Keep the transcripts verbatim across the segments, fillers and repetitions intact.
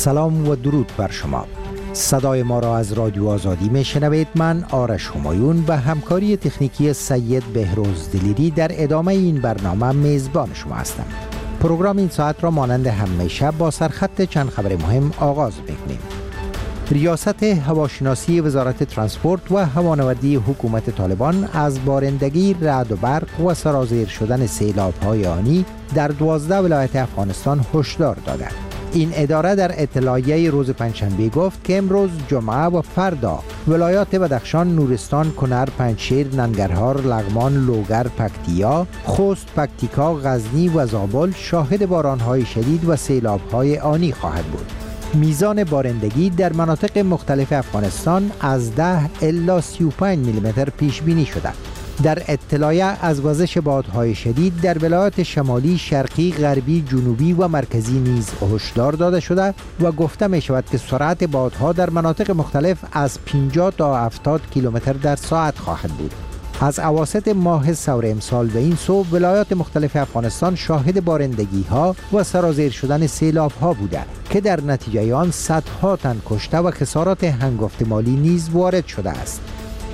سلام و درود بر شما. صدای ما را از رادیو آزادی می شنوید. من آرش همایون و همکاری تکنیکی سید بهروز دلیری در ادامه این برنامه میزبان شما هستم. پروگرام این ساعت را مانند همیشه با سرخط چند خبر مهم آغاز می‌کنیم. ریاست هواشناسی وزارت ترانسپورت و هوانوردی حکومت طالبان از بارندگی، رعد و برق و سرازیر شدن سیلاب‌های آنی در دوازده ولایت افغانستان هشدار داده. این اداره در اطلاعیه روز پنجشنبه گفت که امروز جمعه و فردا ولایات بدخشان، نورستان، کنر، پنجشیر، ننگرهار، لغمان، لوگر، پکتیا، خوست، پکتیکا، غزنی و زابل شاهد باران‌های شدید و سیلاب‌های آنی خواهد بود. میزان بارندگی در مناطق مختلف افغانستان از ده الی سی و پنج میلیمتر پیش بینی شده. در اطلاعیه از وزش بادهای شدید در ولایات شمالی، شرقی، غربی، جنوبی و مرکزی نیز هشدار داده شده و گفته می شود که سرعت بادها در مناطق مختلف از پنجاه تا هفتاد کیلومتر در ساعت خواهد بود. از اواسط ماه سور امسال به این سو ولایات مختلف افغانستان شاهد بارندگی ها و سرازیر شدن سیلاب ها بوده که در نتیجه آن صدها تن کشته و خسارات هنگفت مالی نیز وارد شده است.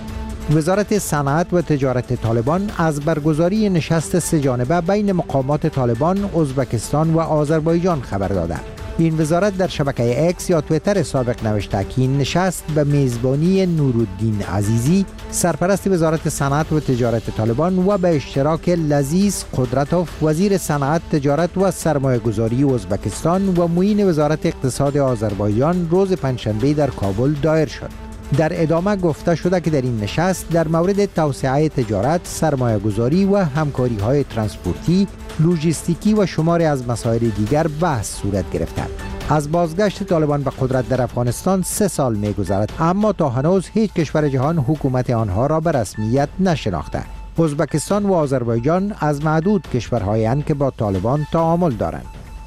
وزارت صنعت و تجارت طالبان از برگزاری نشست سه جانبه بین مقامات طالبان، ازبکستان و آذربایجان خبر داده. این وزارت در شبکه اکس یا تویتر سابق نوشته که این نشست به میزبانی نورالدین عزیزی، سرپرست وزارت صنعت و تجارت طالبان و به اشتراک لذیذ قدرتوف، وزیر صنعت، تجارت و سرمایه گذاری ازبکستان و معین وزارت اقتصاد آذربایجان روز پنجشنبه در کابل دایر شد. در ادامه گفته شده که در این نشست در مورد توسعه تجارت، سرمایه گذاری و همکاری های ترانسپورتی، لوجستیکی و شماری از مسائل دیگر بحث صورت گرفته. از بازگشت طالبان به قدرت در افغانستان سه سال می گذرد، اما تا هنوز هیچ کشور جهان حکومت آنها را به رسمیت نشناخته. ازبکستان و آذربایجان از معدود کشورهایند که با طالبان تعامل دارند.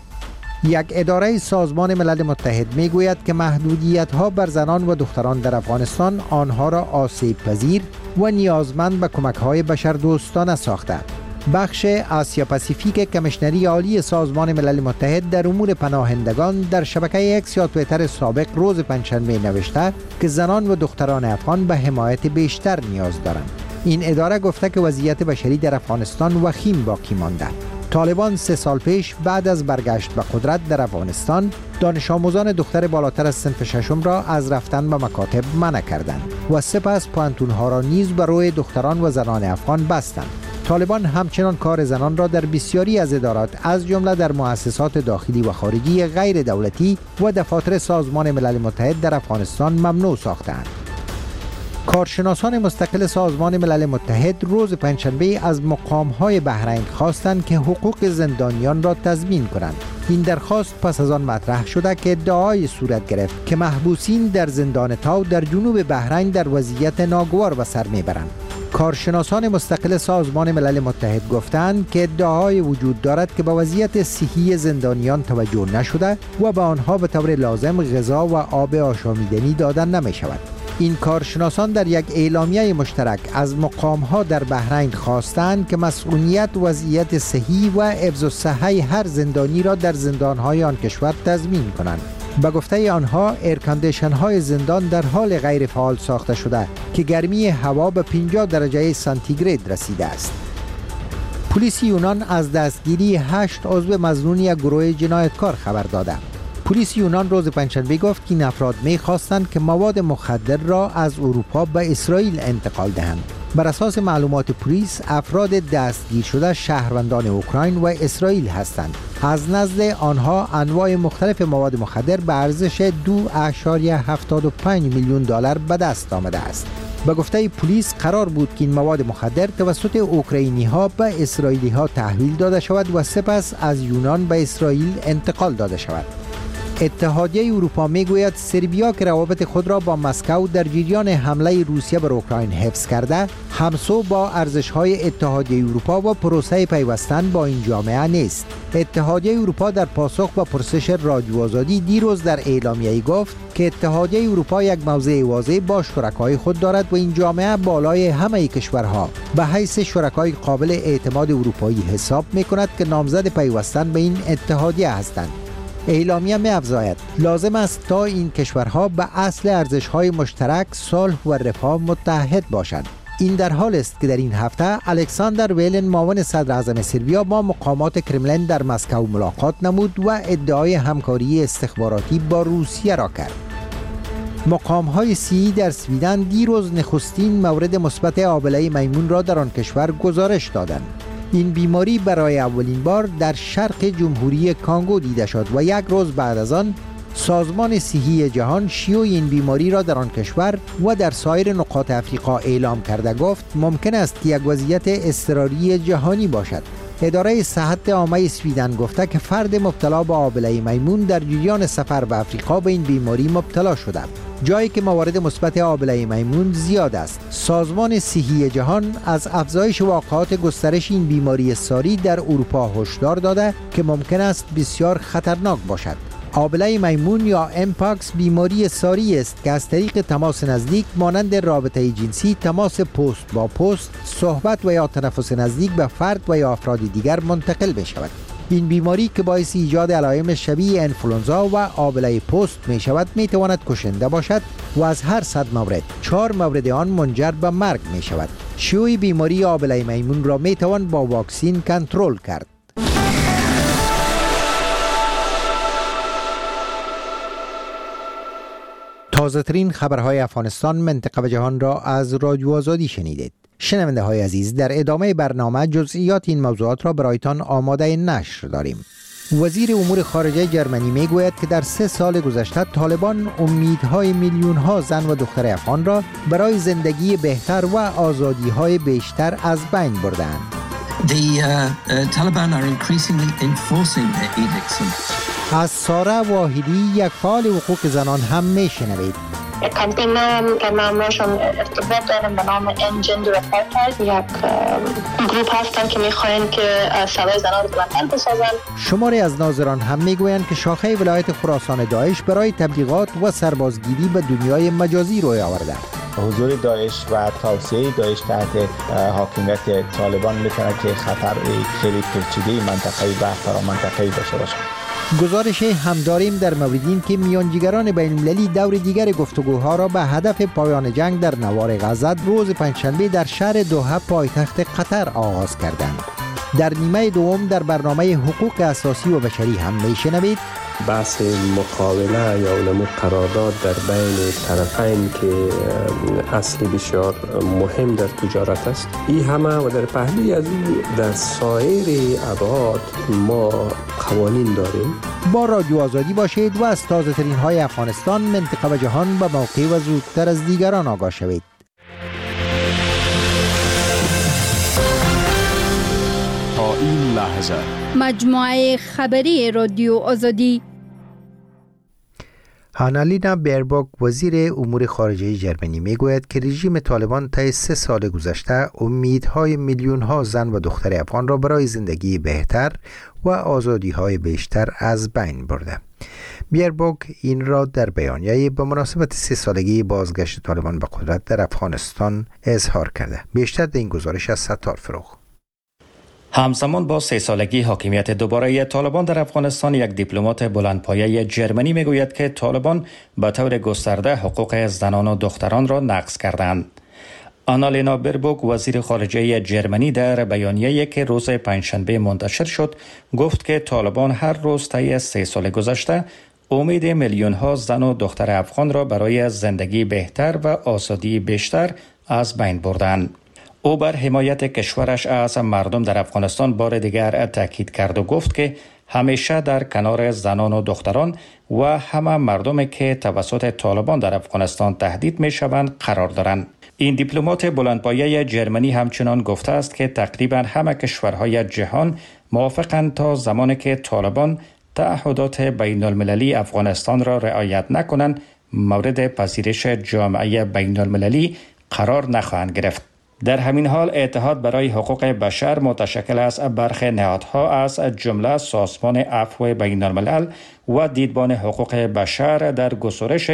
یک اداره سازمان ملل متحد می گوید که محدودیت ها بر زنان و دختران در افغانستان آنها را آسیب پذیر و نیازمند به کمک های بشردوستانه ساخته. بخش آسیا پاسیفیک کمیشنری عالی سازمان ملل متحد در امور پناهندگان در شبکه اکس یا تویتر سابق روز پنجشنبه نوشته که زنان و دختران افغان به حمایت بیشتر نیاز دارند. این اداره گفته که وضعیت بشری در افغانستان وخیم باقی مانده. طالبان سه سال پیش بعد از برگشت به قدرت در افغانستان، دانش آموزان دختر بالاتر از صنف ششم را از رفتن به مکاتب منع کردند و سپس پانتونها را نیز بر روی دختران و زنان افغان بستند. طالبان همچنان کار زنان را در بسیاری از ادارات از جمله در مؤسسات داخلی و خارجی غیر دولتی و دفاتر سازمان ملل متحد در افغانستان ممنوع ساختند. کارشناسان مستقل سازمان ملل متحد روز پنجشنبه از مقام‌های بحرین خواستند که حقوق زندانیان را تضمین کنند. این درخواست پس از آن مطرح شده که ادعای صورت گرفت که محبوسین در زندان تاو در جنوب بحرین در وضعیت ناگوار به سر میبرند. کارشناسان مستقل سازمان ملل متحد گفتند که ادعای وجود دارد که به وضعیت صحی زندانیان توجه نشده و به آنها به طور لازم غذا و آب آشامیدنی داده نمی شود. این کارشناسان در یک اعلامیه مشترک از مقام‌ها در بحرین خواستند که مسئولیت وضعیت صحی و حفظ الصحه هر زندانی را در زندان‌های آن کشور تضمین کنند. به گفته آنها، ایرکاندیشن‌های زندان در حال غیر فعال ساخته شده که گرمی هوا به پنجاه درجه سانتیگراد رسیده است. پلیس یونان از دستگیری هشت عضو مظنون یک گروه جنایتکار خبر داده. پلیس یونان روز پنجشنبه گفت که این افراد می‌خواستند که مواد مخدر را از اروپا به اسرائیل انتقال دهند. بر اساس معلومات پلیس، افراد دستگیر شده شهروندان اوکراین و اسرائیل هستند. از نزد آنها انواع مختلف مواد مخدر به ارزش دو ممیز هفتاد و پنج میلیون دلار به دست آمده است. به گفته پلیس قرار بود که این مواد مخدر توسط اوکراینی ها به اسرائیلی ها تحویل داده شود و سپس از یونان به اسرائیل انتقال داده شود. اتحادیه اروپا میگوید سربیا که روابط خود را با مسکو در جریان حمله روسیه بر اوکراین حفظ کرده، همسو با ارزش‌های اتحادیه اروپا و پروسه پیوستن با این جامعه نیست. اتحادیه اروپا در پاسخ به پرسش رادیو آزادی دیروز در اعلامیه‌ای گفت که اتحادیه اروپا یک موضع واضح با شرکای خود دارد و این جامعه بالای همه کشورها به حیث شرکای قابل اعتماد اروپایی حساب می‌کند که نامزد پیوستن به این اتحادیه هستند. اعلامیه می‌افزاید لازم است تا این کشورها به اصل ارزش‌های مشترک، صلح و رفاه متحد باشند. این در حال است که در این هفته الکساندر ویلن معاون صدر اعظم سربیا با مقامات کرملین در مسکو ملاقات نمود و ادعای همکاری استخباراتی با روسیه را کرد. مقام‌های سی‌ای در سویدن دیروز نخستین مورد مثبت آبله میمون را در آن کشور گزارش دادند. این بیماری برای اولین بار در شرق جمهوری کانگو دیده شد و یک روز بعد از آن سازمان صحی جهان شیوع این بیماری را در آن کشور و در سایر نقاط افریقا اعلام کرده گفت ممکن است که یک وضعیت اضطراری جهانی باشد. اداره صحت عامه سویدن گفته که فرد مبتلا به آبله میمون در جریان سفر به افریقا به این بیماری مبتلا شده، جایی که موارد مثبت آبله میمون زیاد است. سازمان صحی جهان از افزایش واقعات گسترش این بیماری ساری در اروپا هشدار داده که ممکن است بسیار خطرناک باشد. آبله میمون یا امپاکس بیماری ساری است که از طریق تماس نزدیک مانند رابطه جنسی، تماس پوست با پوست، صحبت و یا تنفس نزدیک به فرد و یا افراد دیگر منتقل می شود. این بیماری که باعث ایجاد علائم شبیه انفلونزا و آبله پوست می شود می تواند کشنده باشد و از هر صد مورد چهار مورد آن منجر به مرگ می شود. شیوع بیماری آبله میمون را می توان با واکسین کنترل کرد. تازه ترین خبرهای افغانستان، منطقه و جهان را از رادیو آزادی شنیدید. شنونده های عزیز، در ادامه برنامه جزئیات این موضوعات را برایتان آماده نشر داریم. وزیر امور خارجه جرمنی می گوید که در سه سال گذشته طالبان امیدهای میلیون ها زن و دختر افغان را برای زندگی بهتر و آزادی های بیشتر از بین بردند. The uh, uh, Taliban are increasingly enforcing their edicts. از ساره واحدی، یک فعال حقوق زنان هم میشنوید. یک کمپین که من باشون ارتباط دارم به نام انجندر اپارتاید، یک گروپ هستن که میخواین که صدای زنان رو بلندتر بسازن. شماری از ناظران هم میگویند که شاخه ولایت خراسان داعش برای تبلیغات و سربازگیری به دنیای مجازی روی آورده. حضور داعش و توسعه داعش تحت حاکمیت طالبان میتونه که خطر خیلی پیچیده منطقه‌ای و فرامنطقه‌ای داشته باشه. گزارش هم داریم در مورد این که میانجیگران بین‌المللی دور دیگر گفتگوها را به هدف پایان جنگ در نوار غزه روز پنجشنبه در شهر دوحه پایتخت قطر آغاز کردند. در نیمه دوم در برنامه حقوق اساسی و بشری هم میشنوید بحث مقابله یا اونمو قرارداد در بین طرفین که اصلی بسیار مهم در تجارت است. این همه و در پهلوی از این در سایر ابعاد ما قوانین داریم. با رادیو آزادی باشید و از تازه ترین های افغانستان، منطقه و جهان به موقع و زودتر از دیگران آگاه شوید. تا این لحظه مجموعه خبری رادیو آزادی. آنالینا بیرباک، وزیر امور خارجه جرمنی، میگوید که رژیم طالبان طی سه سال گذشته امیدهای میلیون ها زن و دختر افغان را برای زندگی بهتر و آزادی های بیشتر از بین برده. بیرباک این را در بیانیه‌ای به مناسبت سه سالگی بازگشت طالبان به قدرت در افغانستان اظهار کرده. بیشتر در این گزارش از ستار فروغ. همزمان با سه سالگی حاکمیت دوباره طالبان در افغانستان، یک دیپلمات بلندپایه جرمنی میگوید که طالبان به طور گسترده حقوق زنان و دختران را نقض کردند. آنالینا بیرباک، وزیر خارجه جرمنی، در بیانیه‌ای که روز پنجشنبه منتشر شد گفت که طالبان هر روز طی سه سال گذشته امید میلیون ها زن و دختر افغان را برای زندگی بهتر و آزادی بیشتر از بین بردند. او بر حمایت کشورش از مردم در افغانستان بار دیگر تاکید کرد و گفت که همیشه در کنار زنان و دختران و همه مردمی که توسط طالبان در افغانستان تهدید می شوند قرار دارند. این دیپلمات بلندپایه جرمنی همچنان گفته است که تقریبا همه کشورهای جهان موافقند تا زمانی که طالبان تعهدات بین المللی افغانستان را رعایت نکنند مورد پذیرش جامعه بین المللی قرار نخواهند گرفت. در همین حال اتحاد برای حقوق بشر متشکل از برخی نهادها از جمله سازمان عفو بین الملل و دیدبان حقوق بشر در گزارش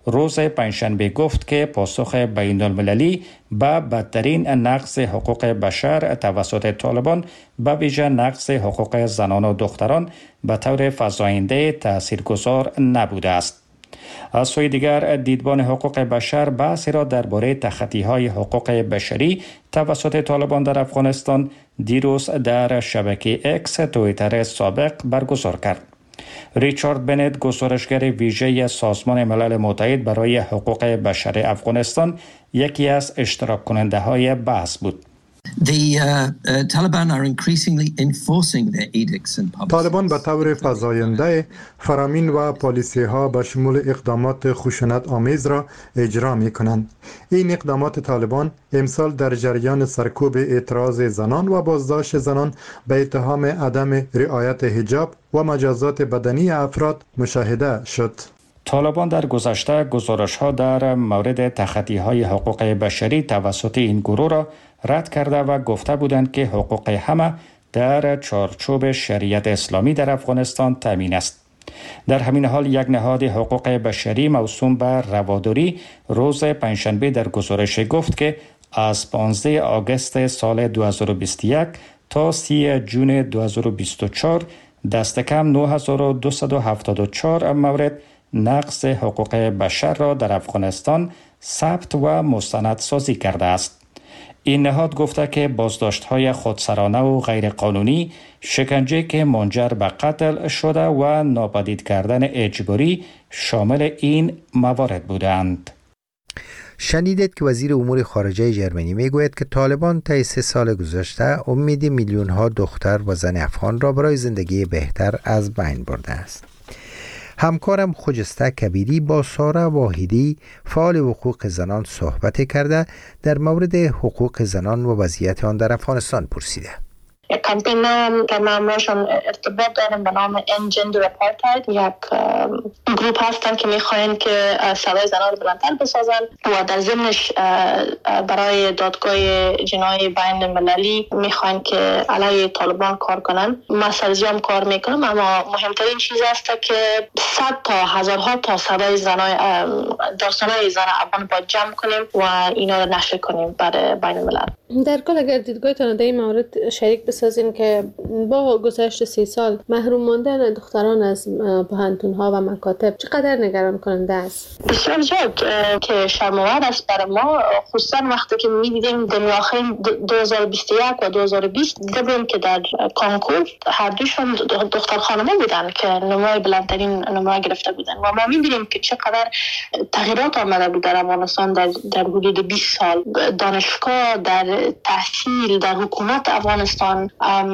روز پنجشنبه گفت که پاسخ بین المللی به بدترین نقض حقوق بشر توسط طالبان به ویژه نقض حقوق زنان و دختران به طور فزاینده تاثیرگذار نبوده است. از سوی دیگر دیدبان حقوق بشر بحثی را درباره تخطی‌های حقوق بشری توسط طالبان در افغانستان دیروز در شبکه اکس توییتر سابق برگزار کرد. ریچارد بنت، گزارشگر ویژه سازمان ملل متحد برای حقوق بشر افغانستان، یکی از اشتراک کننده های بحث بود. The uh, uh, Taliban are increasingly enforcing their edicts and policies. طالبان به طور فزاینده فرامین و پالیسی ها به شمول اقدامات خشونت آمیز را اجرا می کنند. این اقدامات طالبان امسال در جریان سرکوب اعتراض زنان و بازداشت زنان به اتهام عدم رعایت حجاب و مجازات بدنی افراد مشاهده شد. طالبان در گذشته گزارش‌ها در مورد تخطی‌های حقوق بشری توسط این گروه را رد کرده و گفته بودند که حقوق همه در چارچوب شریعت اسلامی در افغانستان تامین است. در همین حال یک نهاد حقوق بشری موسوم به رواداری روز پنجشنبه در گزارش گفت که از پانزده آگوست سال دو هزار و بیست و یک تا سی جون دو هزار و بیست و چهار دست کم نه هزار و دویست و هفتاد و چهار مورد نقض حقوق بشر را در افغانستان ثبت و مستندسازی کرده است. این نهاد گفته که بازداشت‌های خودسرانه و غیرقانونی، شکنجه که منجر به قتل شده و ناپدید کردن اجباری شامل این موارد بودند. شنیدید که وزیر امور خارجه جرمنی میگوید که طالبان طی سه سال گذشته امید میلیون ها دختر و زن افغان را برای زندگی بهتر از بین برده است. همکارم خجسته کبیری با ساره واحدی فعال حقوق زنان صحبت کرده در مورد حقوق زنان و وضعیت آن در افغانستان پرسیده. یک کمپین که معمولشان ارتباط داریم به نام End Gender Apartheid. یک گروپ هستن که میخواین که صدای زنان رو بلندتر بسازن و در ضمنش برای دادگاه جنایی بین المللی میخواین که علیه طالبان کار کنن. ما سرزیام کار میکنم، اما مهمترین چیز است که صد تا هزارها تا صدای زنای داستانای زن افغان با جمع کنیم و اینا رو نشر کنیم برای بین الملل. در کل اگر دیدگاهتان در این مورد شریک بسازین که با گذشت سی سال محروم ماندن دختران از پوهنتون‌ها و مکاتب چقدر نگران کننده است؟ بسیار زیاد که شرم‌آور است برای ما، خصوصا وقتی که می‌دیدیم در آخر دو هزار و بیست و یک و دو هزار و بیست دیدیم که در کانکور هر دوشون دختر خانم‌ها بودن که نمره بلندترین نمره گرفته بودن و ما می‌بینیم که چقدر تغییرات آمده بود در افغانستان در در حدود بیست سال. دانشگاه، در تحصیل، در حکومت افغانستان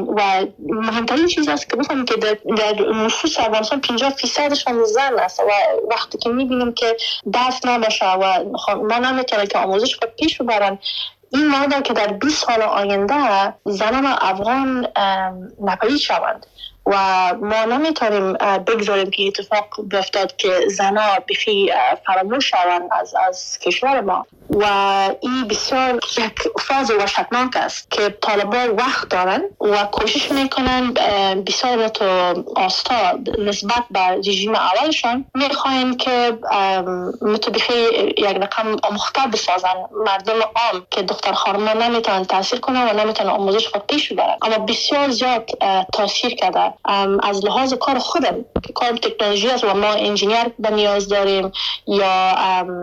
و مهمترین چیز است که بفهمیم که در, در نفوس افغانستان پنجاه فیصدشون زن است و وقتی که میبینیم که دست نباشه و ما نمیتونیم که آموزش خود پیش ببرن، این معنی که در بیست سال آینده زنان افغان ناپدید شوند و ما نمیتونیم بگذاریم که اتفاق بیفتاد که زنها بخی فراموش شوند از از کشور ما و این بسیار یک فاز وحشتناک است که طالبان وقت دارن و کوشش میکنن بسیار تو آستا نسبت به رژیم اولشان میخواین که متبخی یک رقم آموخته بسازن مردم عام که دختر خانم‌ها نمیتونن تاثیر کنن و نمیتونن آموزش خود پیش ببرن، اما بسیار زیاد تاثیر کرده از لحاظ کار خودم که کار تکنولوژی است و ما انجینیر به نیاز داریم یا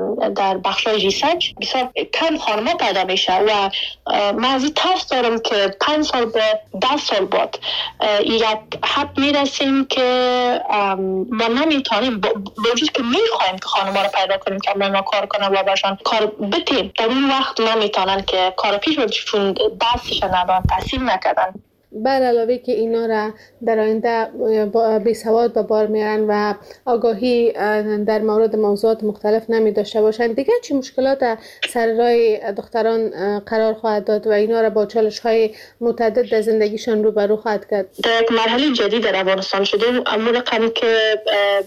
در بخشای ریسرچ بسیار کم خانم‌ها پیدا میشه و من از این ترس دارم که پنج سال به ده سال بعد یک حد میرسیم که ما نمیتونیم با وجود که میخوایم که خانم‌ها رو پیدا کنیم که ما کار کنن و باشن کار بتیم، در این وقت نمیتونن که کار پیش ببرن چون دستش ندارن، تحصیل نکردن. بر علاوه که اینا را در آینده بی سواد به بار میارن و آگاهی در مورد موضوعات مختلف نمی داشته باشند، دیگه چی مشکلات سر راه دختران قرار خواهد داد و اینا را با چالش های متعدد در زندگیشان روبرو خواهد کرد؟ در یک مرحله جدید در افغانستان شده، اما رقمی که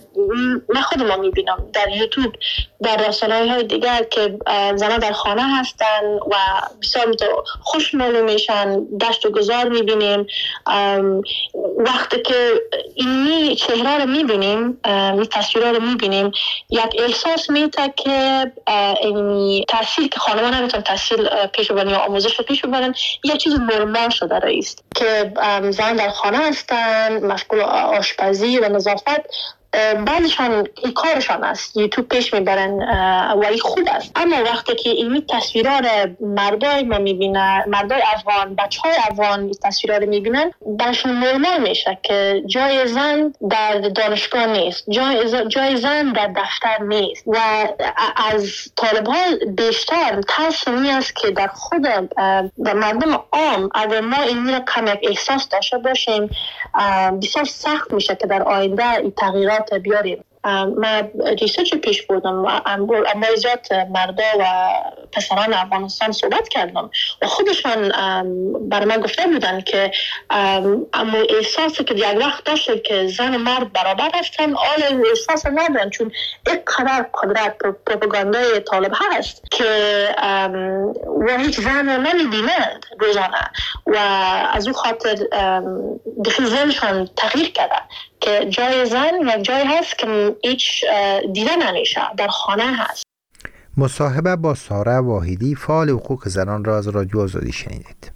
من خود ما میبینم در یوتیوب، در رسانه‌های دیگر که زنان در خانه هستن و بسیار خوش معلوم میشن، دشت و گذار میبینیم میبینیم. وقتی که اینی چهره رو میبینیم، این تصویرها رو میبینیم، یک احساس میده که اینی تحصیل که خانمان نمیتون تحصیل پیش ببرن یا آموزش رو پیش ببرن یه چیز نرمال شده رئیست که زن در خانه هستن، مشغول آشپزی و نظافت، بعضیشان این کارشان است، یوتیوب پیش میبرن و این خوب است. اما وقتی که این تصویرها رو مردای ما میبینن، مردای افغان، بچه های افغان این تصویرها رو میبینن، برشون نرمال میشه که جای زن در دانشگاه نیست، جای, جای زن در دفتر نیست. و از طالبان بیشتر ترس این است که در خود در مردم عام اگر ما این رو کم یک احساس داشته باشیم، بسیار سخت میشه که در آینده این تغییرات بیاریم. من ریسرچ پیش بردم، اما زیاد مردا و پسران افغانستان صحبت کردم و خودشان برای من گفته بودن که اما احساسی که یک وقت داشته که زن و مرد برابر هستن، آل احساس ندارن، چون یک قدر قدرت پروپاگاندای طالب هست که و هیچ زن رو نمیبینند روزانه و از اون خاطر دفیزنشان تغییر کرده که جای زن یک جای هست که هیچ دیده نمیشه، در خانه هست. مصاحبه با ساره واحدی فعال حقوق زنان را از رادیو آزادی شنیدید.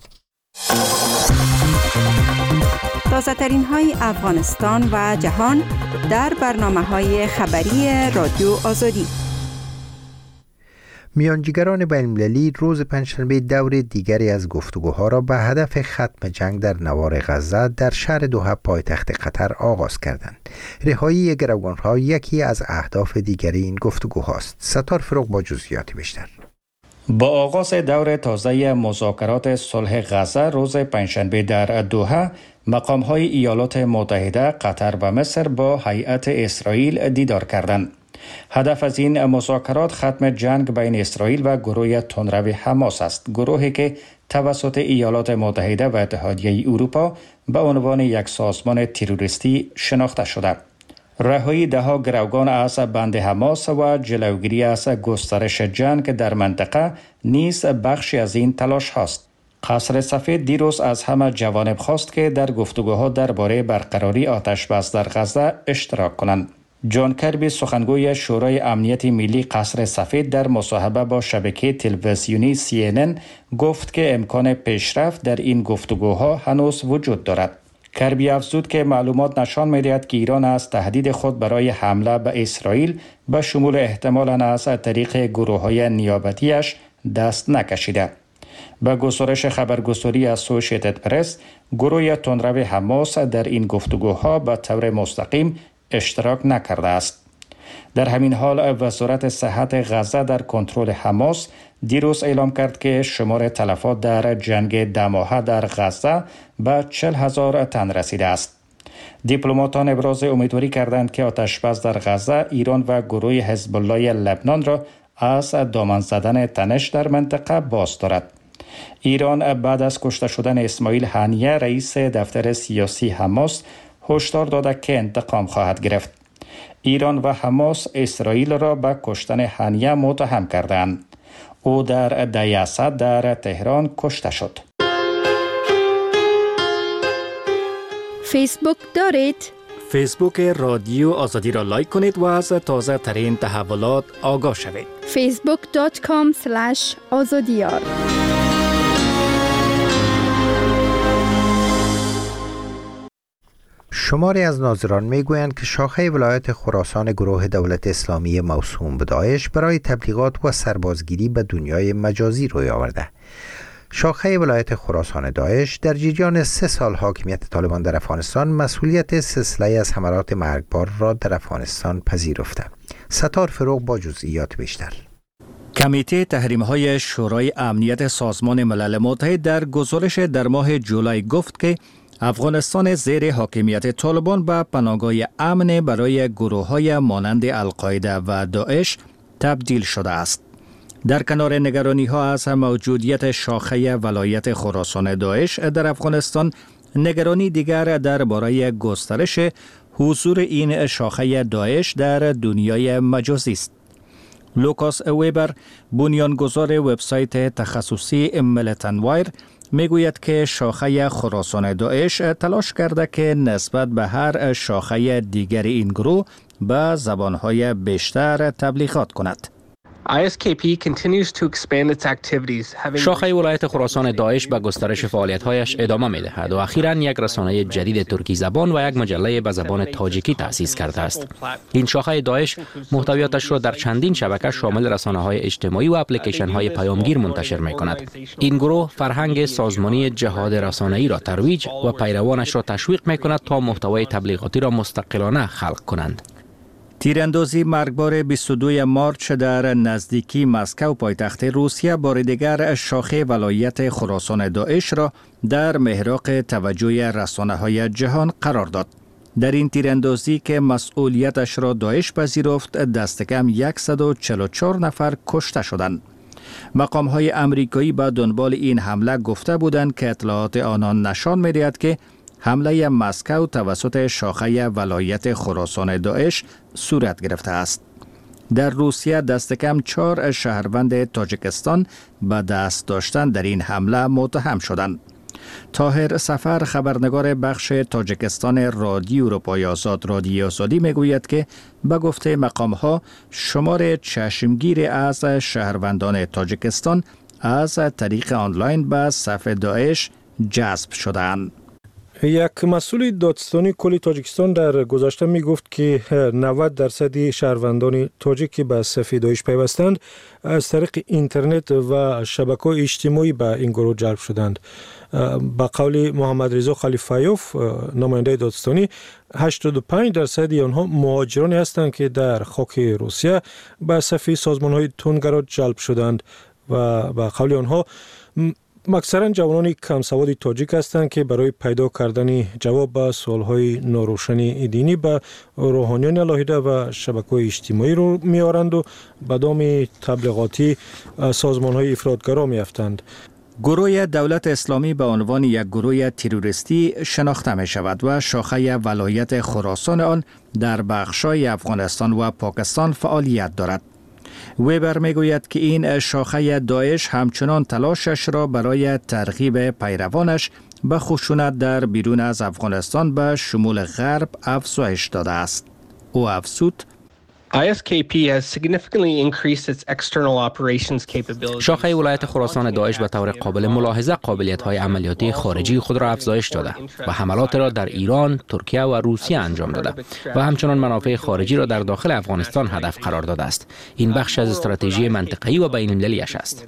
تازه ترین های افغانستان و جهان در برنامه های خبری رادیو آزادی. میانجیگران بین‌المللی روز پنجشنبه دور دیگری از گفتگوها را به هدف ختم جنگ در نوار غزه در شهر دوحه پایتخت قطر آغاز کردند. رهایی گروگانها یکی از اهداف دیگری این گفتگوهاست. ستار فروغ با جزئیات بیشتر. با آغاز دور تازه مذاکرات صلح غزه روز پنجشنبه در دوحه، مقام‌های ایالات متحده، قطر و مصر با هیئت اسرائیل دیدار کردند. هدف از این مذاکرات ختم جنگ بین اسرائیل و گروه تندرو حماس است، گروهی که توسط ایالات متحده و اتحادیه اروپا به عنوان یک سازمان تروریستی شناخته شده. رهایی دهها گروگان از بند حماس و جلوگیری از گسترش جنگ در منطقه نیز بخشی از این تلاش هاست. قصر سفید دیروز از همه جوانب خواست که در گفتگوها درباره برقراری آتش بس در غزه اشتراک کنند. جان کربی، سخنگوی شورای امنیت ملی قصر سفید، در مصاحبه با شبکه تلویزیونی سی ان ان گفت که امکان پیشرفت در این گفتگوها هنوز وجود دارد. کربی افزود که معلومات نشان می‌دهد که ایران از تهدید خود برای حمله به اسرائیل به شمول احتمالاً از طریق گروه‌های نیابتیش دست نکشیده. با گزارش خبرگزاری اسوسییتد پرس، گروه تندرو حماس در این گفتگوها به طور مستقیم اشتراک نکرده است. در همین حال وزارت صحت غزه در کنترل حماس دیروز اعلام کرد که شمار تلفات در جنگ ده ماهه در غزه به چهل هزار تن رسیده است. دیپلماتان ابراز امیدواری کردند که آتشبس در غزه ایران و گروه حزب الله لبنان را از دامن زدن تنش در منطقه باز دارد. ایران بعد از کشته شدن اسماعیل هنیه رئیس دفتر سیاسی حماس هشدار داده که انتقام خواهد گرفت. ایران و حماس اسرائیل را به کشتن هنیه متهم کردند. او در دیاسد در تهران کشته شد. فیسبوک دارید؟ فیسبوک رادیو آزادی را لایک کنید و از تازه ترین تحولات آگاه شوید. فیسبوک دات کام اسلش آزادیار. شماری از ناظران میگویند که شاخه ولایت خراسان گروه دولت اسلامی موسوم به داعش برای تبلیغات و سربازگیری به دنیای مجازی روی آورده. شاخه ولایت خراسان داعش در جریان سه سال حاکمیت طالبان در افغانستان مسئولیت سلسله از حملات مرگبار را در افغانستان پذیرفته. ستار فروغ با جزئیات بیشتر. کمیته تحریم‌های شورای امنیت سازمان ملل متحد در گزارش در ماه جولای گفت که افغانستان زیر حاکمیت طالبان به پناهگاه امن برای گروه‌های مانند القاعده و داعش تبدیل شده است. در کنار نگرانی‌ها از موجودیت شاخه ولایت خراسان داعش در افغانستان، نگرانی دیگر درباره گسترش حضور این شاخه داعش در دنیای مجازی است. لوکاس ویبر، بنیانگذار وبسایت تخصصی میلیتن وایر، میگوید که شاخه خراسان داعش تلاش کرده که نسبت به هر شاخه دیگر این گروه به زبانهای بیشتر تبلیغات کند. شاخه ولایت خراسان داعش به گسترش فعالیت‌هایش ادامه می‌دهد و اخیراً یک رسانه جدید ترکی زبان و یک مجله به زبان تاجیکی تأسیس کرده است. این شاخه داعش محتویاتش را در چندین شبکه شامل رسانه‌های اجتماعی و اپلیکیشن‌های پیامگیر منتشر می‌کند. این گروه فرهنگ سازمانی جهاد رسانه‌ای را ترویج و پیروانش را تشویق می‌کند تا محتوای تبلیغاتی را مستقلانه خلق کنند. تیراندازی مرگبار بیست و دوم مارچ در نزدیکی مسکو پایتخت روسیه بار دیگر شاخه ولایت خراسان داعش را در محراق توجه رسانه‌های جهان قرار داد. در این تیراندازی که مسئولیتش را داعش پذیرفت، دست کم صد و چهل و چهار نفر کشته شدند. مقام‌های امریکایی به دنبال این حمله گفته بودند که اطلاعات آنان نشان می‌دهد که حمله مسکو توسط شاخه ولایت خراسان داعش صورت گرفته است. در روسیه دست کم چهار شهروند تاجیکستان به دست داشتن در این حمله متهم شدند. طاهر سفر، خبرنگار بخش تاجیکستان رادیو اروپای آزاد رادیو آزادی میگوید که به گفته مقام‌ها شمار چشمگیر از شهروندان تاجیکستان از طریق آنلاین به صف داعش جذب شدند. یک مسئول دادستانی کل تاجیکستان در گذشته می گفت که نود درصد شهروندان تاجیک به صف داعش پیوستند از طریق اینترنت و شبکه‌های اجتماعی به این گروه جلب شدند. با قول محمد رضا خلیفایوف، نماینده دادستانی، هشتاد و پنج درصد آنها مهاجرانی هستند که در خاک روسیه به صف سازمان‌های تندگرا جلب شدند و با قول آنها اکثرا جوانان کم سواد تاجیک هستند که برای پیدا کردن جواب به سوالهای ناروشن دینی به روحانیان علاهیده و شبکه‌های اجتماعی رو میارند و به دام تبلیغاتی سازمان‌های افراطگرا میافتند. گروه دولت اسلامی به عنوان یک گروه تروریستی شناخته می شود و شاخه ولایت خراسان آن در بخش‌های افغانستان و پاکستان فعالیت دارد. ویبر میگوید که این شاخه داعش همچنان تلاشش را برای ترغیب پیروانش به خشونت در بیرون از افغانستان به شمول غرب افزایش داده است. او افزود: شاخه ولایت خراسان داعش به طور قابل ملاحظه قابلیت‌های عملیاتی خارجی خود را افزایش داده و حملات را در ایران، ترکیه و روسیه انجام داده و همچنان منافع خارجی را در داخل افغانستان هدف قرار داده است. این بخش از استراتژی منطقه‌ای و بین‌المللی‌اش است.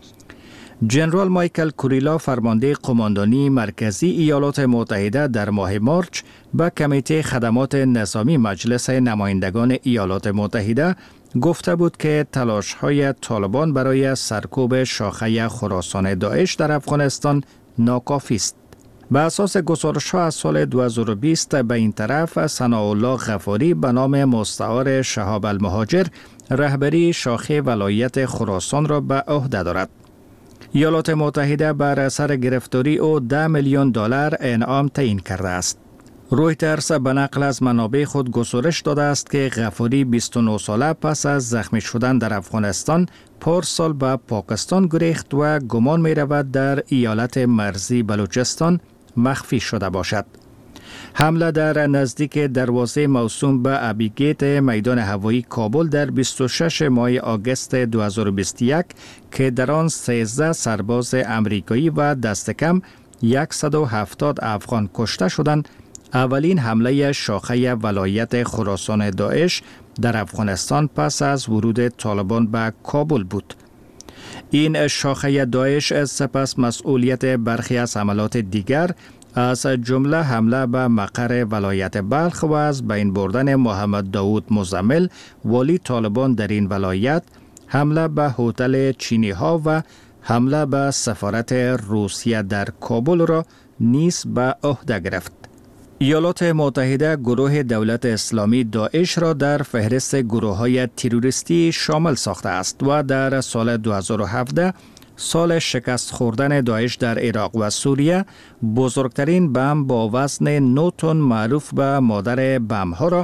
جنرال مایکل کوریلا، فرمانده قماندانی مرکزی ایالات متحده، در ماه مارچ به کمیته خدمات نظامی مجلس نمایندگان ایالات متحده گفته بود که تلاش‌های طالبان برای سرکوب شاخه خراسان داعش در افغانستان ناکافی است. به اساس گزارش‌ها از سال دو هزار و بیست به این طرف، ثناءالله غفاری به نام مستعار شهاب المهاجر رهبری شاخه ولایت خراسان را به عهده دارد. ایالات متحده بر اثر گرفتاری او ده میلیون دلار انعام تعیین کرده است. رویترز به نقل از منابع خود گزارش داده است که غفاری بیست و نه ساله پس از زخمی شدن در افغانستان پارسال به پاکستان گریخت و گمان می رود در ایالت مرزی بلوچستان مخفی شده باشد. حمله در نزدیک دروازه موسوم به ابیگیت میدان هوایی کابل در بیست و شش ماه آگوست دو هزار و بیست و یک که در آن سیزده سرباز امریکایی و دست کم صد و هفتاد افغان کشته شدند، اولین حمله شاخه ولایت خراسان داعش در افغانستان پس از ورود طالبان به کابل بود. این شاخه داعش سپس مسئولیت برخی از حملات دیگر از جمله حمله به مقر ولایت بلخ و از بین بردن محمد داود مزمل والی طالبان در این ولایت، حمله به هتل چینی ها و حمله به سفارت روسیه در کابل را نیز به عهده گرفت. ایالات متحده گروه دولت اسلامی داعش را در فهرست گروه‌های تروریستی شامل ساخته است و در سال دو هزار و هفده، سال شکست خوردن داعش در عراق و سوریه، بزرگترین بمب با وزن نه تن معروف به مادر بمب ها را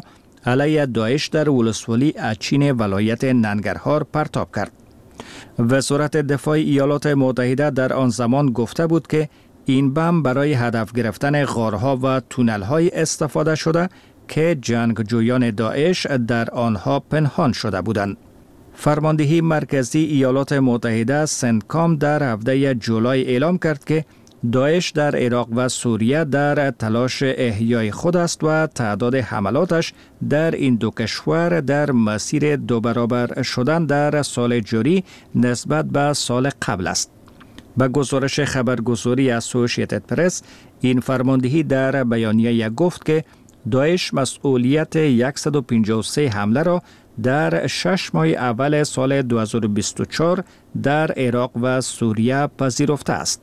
علیه داعش در ولسوالی اچین ولایت ننگرهار پرتاب کرد. وزارت دفاع ایالات متحده در آن زمان گفته بود که این بم برای هدف گرفتن غارها و تونل‌های استفاده شده که جنگجویان داعش در آنها پنهان شده بودند. فرماندهی مرکزی ایالات متحده سنتکام در هفته جولای اعلام کرد که داعش در عراق و سوریه در تلاش احیای خود است و تعداد حملاتش در این دو کشور در مسیر دو برابر شدن در سال جاری نسبت به سال قبل است. به گزارش خبرگزاری اسوسییتد پرس، این فرماندهی در بیانیه گفت که داعش مسئولیت صد و پنجاه و سه حمله را در شش ماه اول سال دو هزار و بیست و چهار در عراق و سوریه پذیرفته است.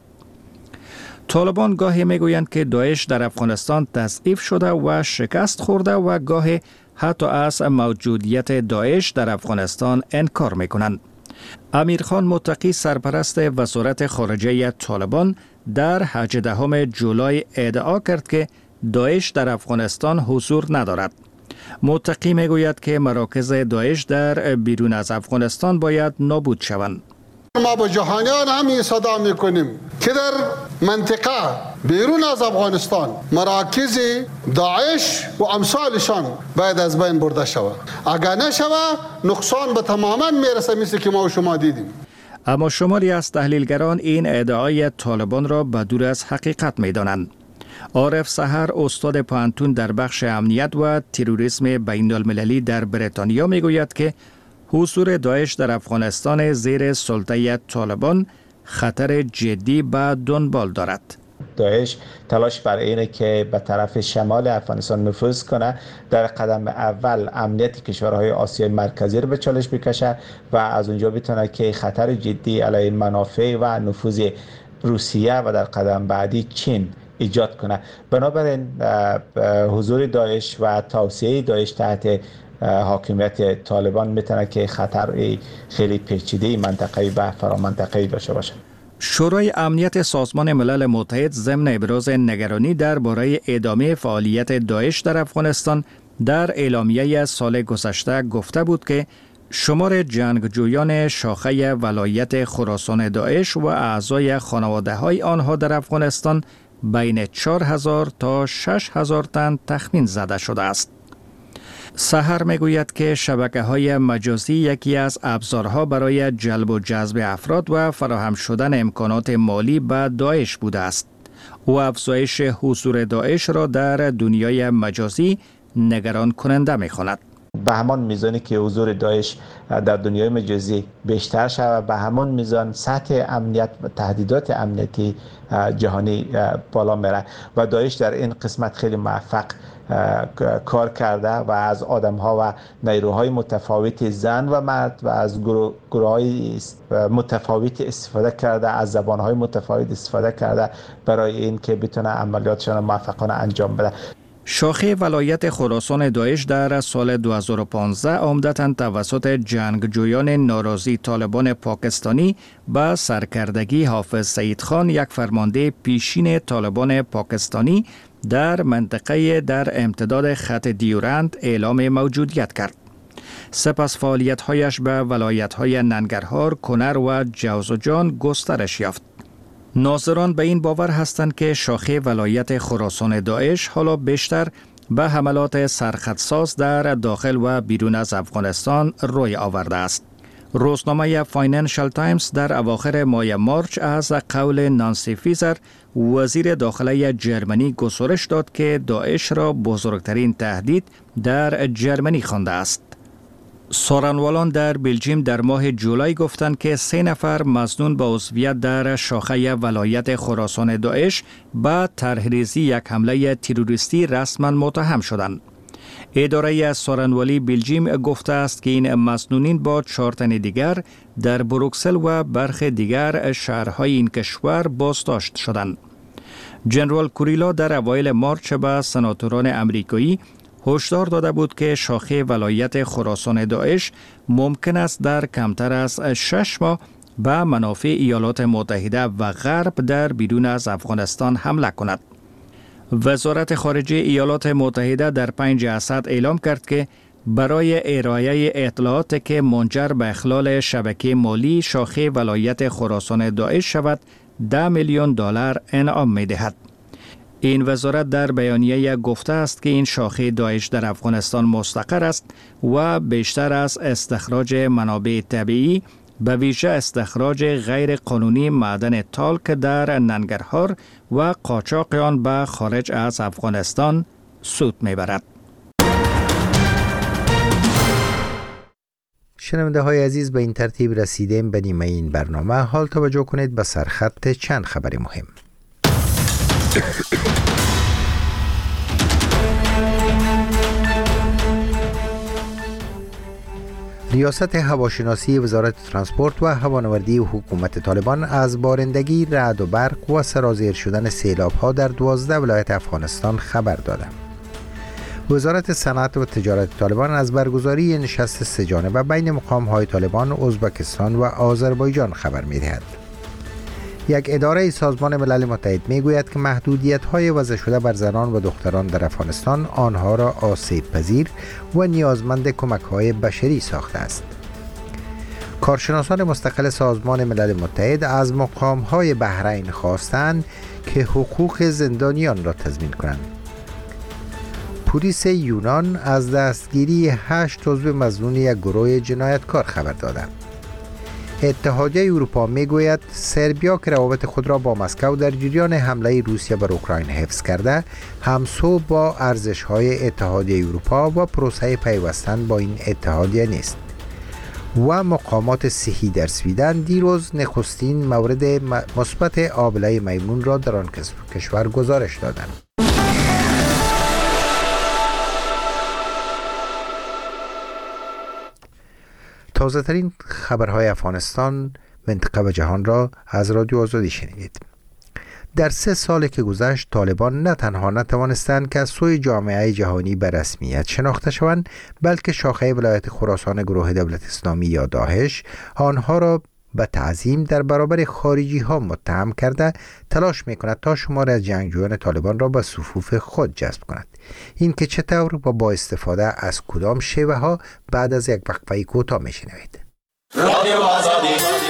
طالبان گاهی میگویند که داعش در افغانستان تضعیف شده و شکست خورده و گاهی حتی از موجودیت داعش در افغانستان انکار میکنند. امیرخان متقی سرپرست وزارت خارجه طالبان در هجدهم جولای ادعا کرد که داعش در افغانستان حضور ندارد. متقی میگوید که مراکز داعش در بیرون از افغانستان باید نابود شوند. ما با جهانیان هم صدا میکنیم که در منطقه بیرون از افغانستان مراکز داعش و امثالشان باید از بین برده شود. اگر نشود نقصان به تماما میرسه، مثل که ما و شما دیدیم. اما شماری از تحلیلگران این ادعای طالبان را به دور از حقیقت میدانند. عارف سحر، استاد پانتون در بخش امنیت و تروریسم بین المللی در بریتانیا میگوید که حضور داعش در افغانستان زیر سلطه طالبان خطر جدی به دنبال دارد. داعش تلاش بر اینه که به طرف شمال افغانستان نفوذ کنه، در قدم اول امنیت کشورهای آسیای مرکزی رو به چالش بکشه و از اونجا بتونه که خطر جدی علیه منافع و نفوذ روسیه و در قدم بعدی چین ایجاد کنه. بنابراین حضور داعش و توسعه داعش تحت حاکمیت طالبان میتونه که خطر خیلی پیچیده منطقه‌ای و فرامنطقه‌ای داشته باشه. شورای امنیت سازمان ملل متحد ضمن ابراز نگرانی درباره ادامه فعالیت داعش در افغانستان در اعلامیه سال گذشته گفته بود که شمار جنگجویان شاخه ولایت خراسان داعش و اعضای خانواده‌های آنها در افغانستان بین چهار هزار تا شش هزار تن تخمین زده شده است. سحر میگوید که شبکه‌های مجازی یکی از ابزارها برای جلب و جذب افراد و فراهم شدن امکانات مالی به داعش بوده است. او افزایش حضور داعش را در دنیای مجازی نگران کننده می‌خواند. به همان میزانی که حضور داعش در دنیای مجازی بیشتر شود، به همان میزان سطح امنیت و تهدیدات امنیتی جهانی بالا میره و داعش در این قسمت خیلی موفق کار کرده و از آدم‌ها و نیروهای متفاوت زن و مرد و از گروه‌های متفاوت استفاده کرده، از زبان‌های متفاوت استفاده کرده برای اینکه بتونه عملیاتشان موفقانه انجام بده. شاخه ولایت خراسان داعش در سال دو هزار و پانزده عمدتاً توسط جنگجویان ناراضی طالبان پاکستانی به سرکردگی حافظ سعید خان، یک فرمانده پیشین طالبان پاکستانی در منطقه در امتداد خط دیورند اعلام موجودیت کرد. سپس فعالیت‌هایش به ولایت‌های ننگرهار، کنر و جوزجان گسترش یافت. ناظران به این باور هستند که شاخه ولایت خراسان داعش حالا بیشتر به حملات سرخطساز در داخل و بیرون از افغانستان روی آورده است. روزنامه فاینانشل تایمز در اواخر ماه مارچ از قول نانسی فیزر، وزیر داخله جرمنی، گزارش داد که داعش را بزرگترین تهدید در جرمنی خوانده است. سارنوالان در بلژیم در ماه جولای گفتند که سه نفر مظنون به عضویت در شاخه ولایت خراسان داعش به طرحریزی یک حمله تروریستی رسما متهم شدند. اداره سارنوالی بلژیم گفته است که این مظنونین با چهار تن دیگر در بروکسل و برخی دیگر شهرهای این کشور بازداشت شدند. جنرال کوریلا در اوایل مارچ به سناتوران امریکایی هشدار داده بود که شاخه ولایت خراسان داعش ممکن است در کمتر از شش ماه به منافع ایالات متحده و غرب در بیرون از افغانستان حمله کند. وزارت خارجه ایالات متحده در پنج اسد اعلام کرد که برای ارائه اطلاعات که منجر به اخلال شبکه مالی شاخه ولایت خراسان داعش شود ده میلیون دلار انعام می دهد. این وزارت در بیانیه گفته است که این شاخه داعش در افغانستان مستقر است و بیشتر از استخراج منابع طبیعی به ویژه استخراج غیر قانونی معدن تالک در ننگرهار و قاچاق آن به خارج از افغانستان سود میبرد. شنونده های عزیز، به این ترتیب رسیدیم به نیمه این برنامه. حال توجه کنید به سرخط چند خبر مهم. ریاست هواشناسی وزارت ترانسپورت و هوانوردی حکومت طالبان از بارندگی، رعد و برق و سرازیر شدن سیلاب‌ها در دوازده ولایت افغانستان خبر دادند. وزارت صنعت و تجارت طالبان از برگزاری نشست سه‌جانبه بین مقام‌های طالبان، ازبکستان و آذربایجان خبر می‌دهد. یک اداره سازمان ملل متحد میگوید که محدودیت‌های وضع شده بر زنان و دختران در افغانستان آنها را آسیب پذیر و نیازمند کمک‌های بشری ساخته است. کارشناسان مستقل سازمان ملل متحد از مقام‌های بحرین خواستند که حقوق زندانیان را تضمین کنند. پلیس یونان از دستگیری هشت عضو مظنون یک گروه جنایتکار خبر دادند. اتحادیه اروپا میگوید سربیا که روابط خود را با مسکو در جریان حمله روسیه بر اوکراین حفظ کرده، همسو با ارزش‌های اتحادیه اروپا و پروسه پیوستن با این اتحادیه نیست. و مقامات صحی در سویدن دیروز نخستین مورد مثبت آبله میمون را در آن کشور گزارش دادند. تازه ترین خبرهای افغانستان، منطقه و جهان را از رادیو آزادی شنیدید. در سه سال که گذشت، طالبان نه تنها نتوانستند که از سوی جامعه جهانی به رسمیت شناخته شوند، بلکه شاخه ولایت خراسان گروه دولت اسلامی یا داعش آنها را به تعظیم در برابر خارجی ها متهم کرده تلاش می کند تا شمار از جنگجویان طالبان را به صفوف خود جذب کند. این که چطور و با استفاده از کدام شیوه ها بعد از یک وقفه کوتاه می شنوید. رادیو آزادی.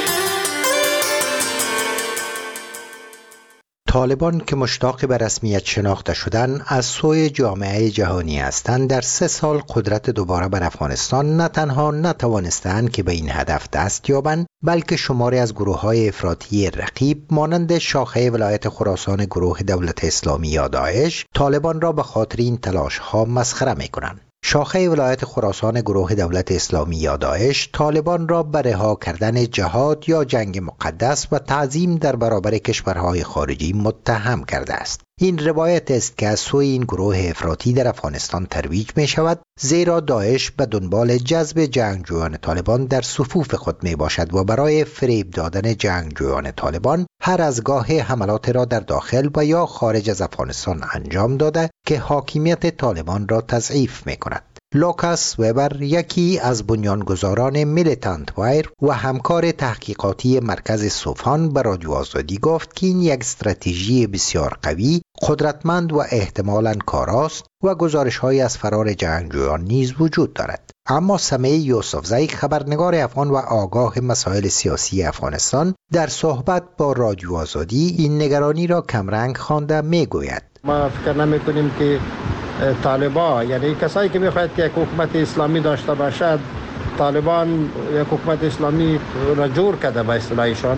طالبان که مشتاق به رسمیت شناخته شدن از سوی جامعه جهانی هستند، در سه سال قدرت دوباره بر افغانستان نه تنها نتوانستند که به این هدف دست یابند، بلکه شماری از گروه‌های افراطی رقیب مانند شاخه ولایت خراسان گروه دولت اسلامی یا داعش طالبان را به خاطر این تلاش‌ها مسخره می‌کنند. شاخه ولایت خراسان گروه دولت اسلامی یا داعش طالبان را به رها کردن جهاد یا جنگ مقدس و تعظیم در برابر کشورهای خارجی متهم کرده است. این روایت است که از سوی این گروه افراطی در افغانستان ترویج می شود، زیرا داعش به دنبال جذب جنگجویان طالبان در صفوف خود می باشد و برای فریب دادن جنگجویان طالبان هر از گاه حملات را در داخل و یا خارج از افغانستان انجام داده که حاکمیت طالبان را تضعیف می کند. لوکاس وبر، یکی از بنیانگذاران میلیتانت وایر و همکار تحقیقاتی مرکز سوفان، به رادیو آزادی گفت که این یک استراتژی بسیار قوی، قدرتمند و احتمالاً کاراست و گزارش‌هایی از فرار جنگجویان نیز وجود دارد. اما سمیع یوسفزی، خبرنگار افغان و آگاه مسائل سیاسی افغانستان، در صحبت با رادیو آزادی این نگرانی را کمرنگ خوانده میگوید: ما فکر نمی‌کنیم که طالبان، یعنی کسایی که میخواید که یک حکومت اسلامی داشته باشد، طالبان یک حکومت اسلامی را جور کرده به اصطلاحشان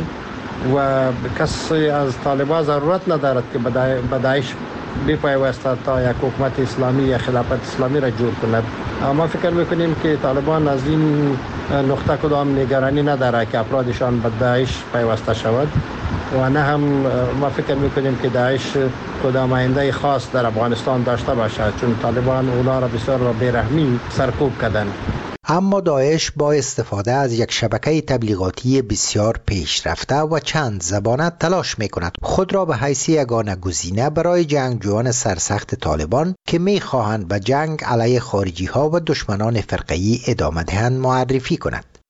و کسی از طالبان ضرورت ندارد که به داعش بپیوسته تا یک حکومت اسلامی یا خلافت اسلامی را جور کند. ما فکر میکنیم که طالبان از این نقطه کدام نگرانی نداره که افرادشان به داعش پیوسته شود و نه هم ما فکر میکنیم که داعش کدام آینده خاص در افغانستان داشته باشد، چون طالبان اونا را بسیار با بیرحمی سرکوب کردند. اما داعش با استفاده از یک شبکه تبلیغاتی بسیار پیشرفته و چند زبانه تلاش میکند خود را به حیث یگانه گزینه برای جنگجویان سرسخت طالبان که میخواهند به جنگ علیه خارجی ها و دشمنان فرقه‌ای ادامه دهند معرفی کند.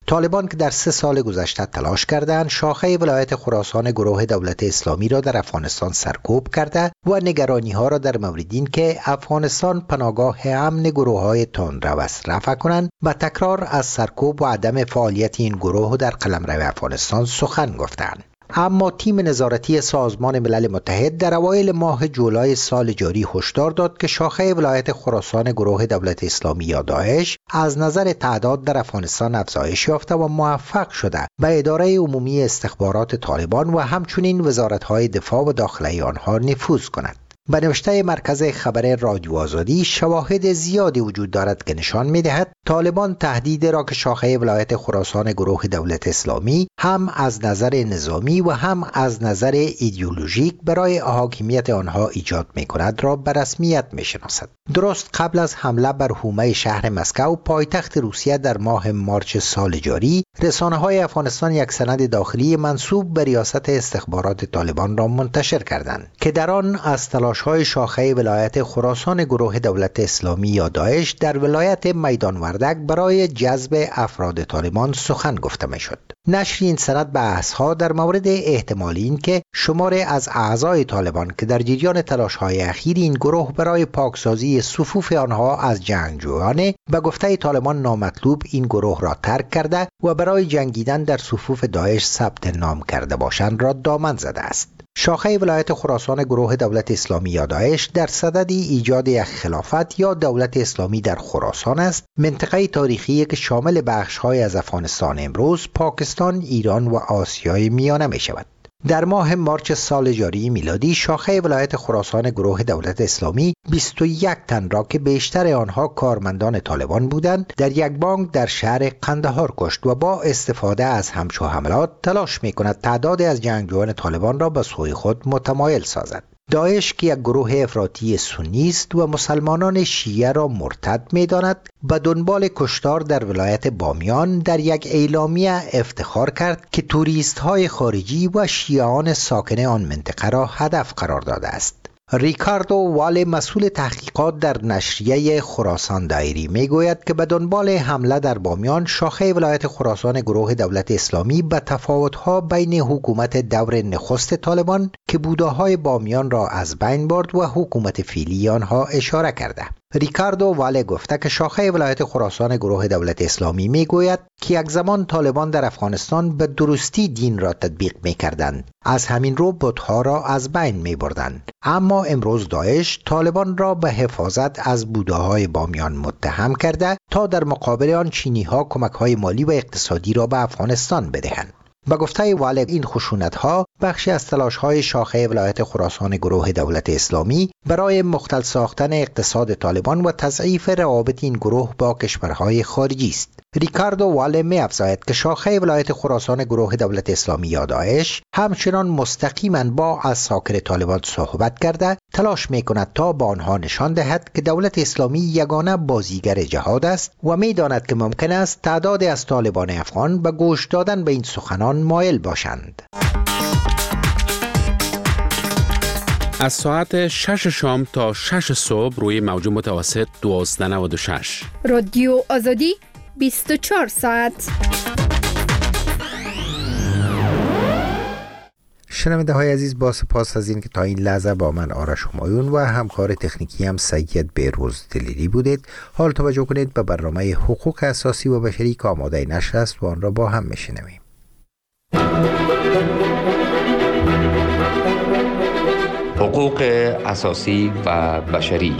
طالبان که در سه سال گذشته تلاش کردند شاخه ولایت خراسان گروه دولت اسلامی را در افغانستان سرکوب کرده و نگرانی ها را در مورد این که افغانستان پناهگاه امن گروه های تندرو است رفع کنند و تکرار از سرکوب و عدم فعالیت این گروه در قلمرو افغانستان سخن گفتند. اما تیم نظارتی سازمان ملل متحد در اوایل ماه جولای سال جاری هشدار داد که شاخه ولایت خراسان گروه دولت اسلامی یا داعش از نظر تعداد در افغانستان افزایش یافته و موفق شده به اداره عمومی استخبارات طالبان و همچنین وزارت‌های دفاع و داخلی آنها نفوذ کند. به نوشته مرکز خبر رادیو آزادی شواهد زیادی وجود دارد که نشان می‌دهد طالبان تهدید را که شاخه ولایت خراسان گروه دولت اسلامی هم از نظر نظامی و هم از نظر ایدئولوژیک برای حاکمیت آنها ایجاد می‌کند را به رسمیت می‌شناسد. درست قبل از حمله بر حومه شهر مسکو پایتخت روسیه در ماه مارچ سال جاری، رسانه‌های افغانستان یک سند داخلی منسوب به ریاست استخبارات طالبان را منتشر کردند که در آن از تلاش‌های شاخه ولایت خراسان گروه دولت اسلامی یا داعش در ولایت میدان وردک برای جذب افراد طالبان سخن گفته می‌شد. نشر این سند بحث‌ها در مورد احتمال این که شماری از اعضای طالبان که در جریان تلاش‌های اخیر این گروه برای پاکسازی صفوف آنها از جنگجویان به گفته طالبان نامطلوب این گروه را ترک کرده و برای جنگیدن در صفوف داعش ثبت نام کرده باشند را دامن زده است. شاخه ولایت خراسان گروه دولت اسلامی یا داعش در صدد ایجاد یک خلافت یا دولت اسلامی در خراسان است، منطقه تاریخی که شامل بخش‌های از افغانستان امروز، پاکستان، ایران و آسیای میانه می شود. در ماه مارچ سال جاری میلادی شاخه ولایت خراسان گروه دولت اسلامی بیست و یک تن را که بیشتر آنها کارمندان طالبان بودند در یک بانک در شهر قندهار کشت و با استفاده از همچو حملات تلاش می کند تعداد از جنگجویان طالبان را به سوی خود متمایل سازد. داعش که یک گروه افراطی سنی است و مسلمانان شیعه را مرتد می‌داند، به دنبال کشتار در ولایت بامیان در یک اعلامیه افتخار کرد که توریست‌های خارجی و شیعیان ساکن آن منطقه را هدف قرار داده است. ریکاردو واله مسئول تحقیقات در نشریه خراسان دایری میگوید که به دنبال حمله در بامیان شاخه ولایت خراسان گروه دولت اسلامی به تفاوت‌ها بین حکومت دور نخست طالبان که بوده‌های بامیان را از بین برد و حکومت فعلی آنها اشاره کرده. ریکاردو واله گفته که شاخه ولایت خراسان گروه دولت اسلامی میگوید که یک زمان طالبان در افغانستان به درستی دین را تطبیق میکردند، از همین رو بت‌ها را از بین میبردند، اما امروز داعش طالبان را به حفاظت از بوده‌های بامیان متهم کرده تا در مقابل آن چینی‌ها کمک‌های مالی و اقتصادی را به افغانستان بدهند. با گفته واله این خشونت‌ها بخشی از تلاش‌های شاخه ولایت خراسان گروه دولت اسلامی برای مختل ساختن اقتصاد طالبان و تضعیف روابط این گروه با کشورهای خارجی است. ریکاردو واله می افزاید که شاخه ولایت خراسان گروه دولت اسلامی یا داعش همچنان مستقیما با اساکر طالبان صحبت کرده تلاش می کند تا با آنها نشان دهد که دولت اسلامی یگانه بازیگر جهاد است و می داند که ممکن است تعدادی از طالبان افغان به گوش دادن به این سخنان مایل باشند. از ساعت شش شام تا شش صبح روی موج متوسط دوازده و نود و شش رادیو آزادی بیست و چهار ساعت. شنونده های عزیز، با سپاس از این که تا این لحظه با من آرش همایون و همکار تکنیکی هم سید بهروز دلیری بودید. حال توجه کنید به برنامه حقوق اساسی و بشری که آماده نشر است و آن را با هم میشنویم. حقوق اساسی و بشری.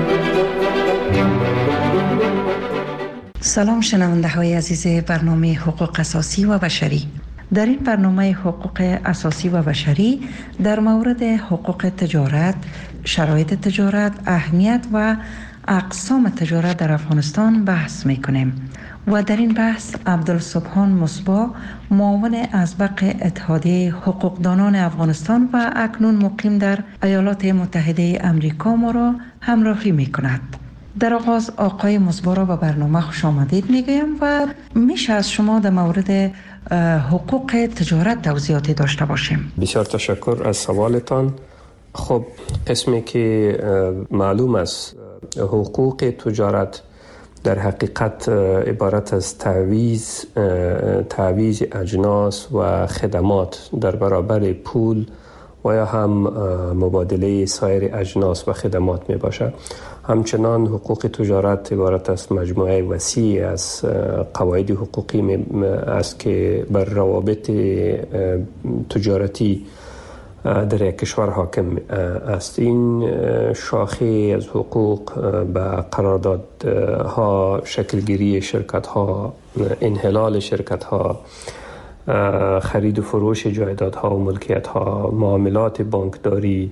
سلام شنونده های عزیز برنامه حقوق اساسی و بشری. در این برنامه حقوق اساسی و بشری در مورد حقوق تجارت، شرایط تجارت، اهمیت و اقسام تجارت در افغانستان بحث میکنیم و در این بحث عبدالسبحان مصباح، معاون اسبق اتحادیه حقوقدانان افغانستان و اکنون مقیم در ایالات متحده امریکا ما را همراهی میکند. در آغاز آقای مصباح را به برنامه خوش آمدید میگویم و میشه از شما در مورد حقوق تجارت توضیحاتی داشته باشیم. بسیار تشکر از سوالتان. خب قسمی که معلوم است حقوق تجارت در حقیقت عبارت از تعویض تعویض اجناس و خدمات در برابر پول و یا هم مبادله سایر اجناس و خدمات می باشد. همچنان حقوق تجارت عبارت از مجموعه وسیع از قواعد حقوقی است که بر روابط تجارتی در یک کشور حاکم است. این شاخه از حقوق به قراردادها، شکلگیری شرکت ها، انحلال شرکت ها، خرید و فروش جایدادها و ملکیت ها، معاملات بانکداری،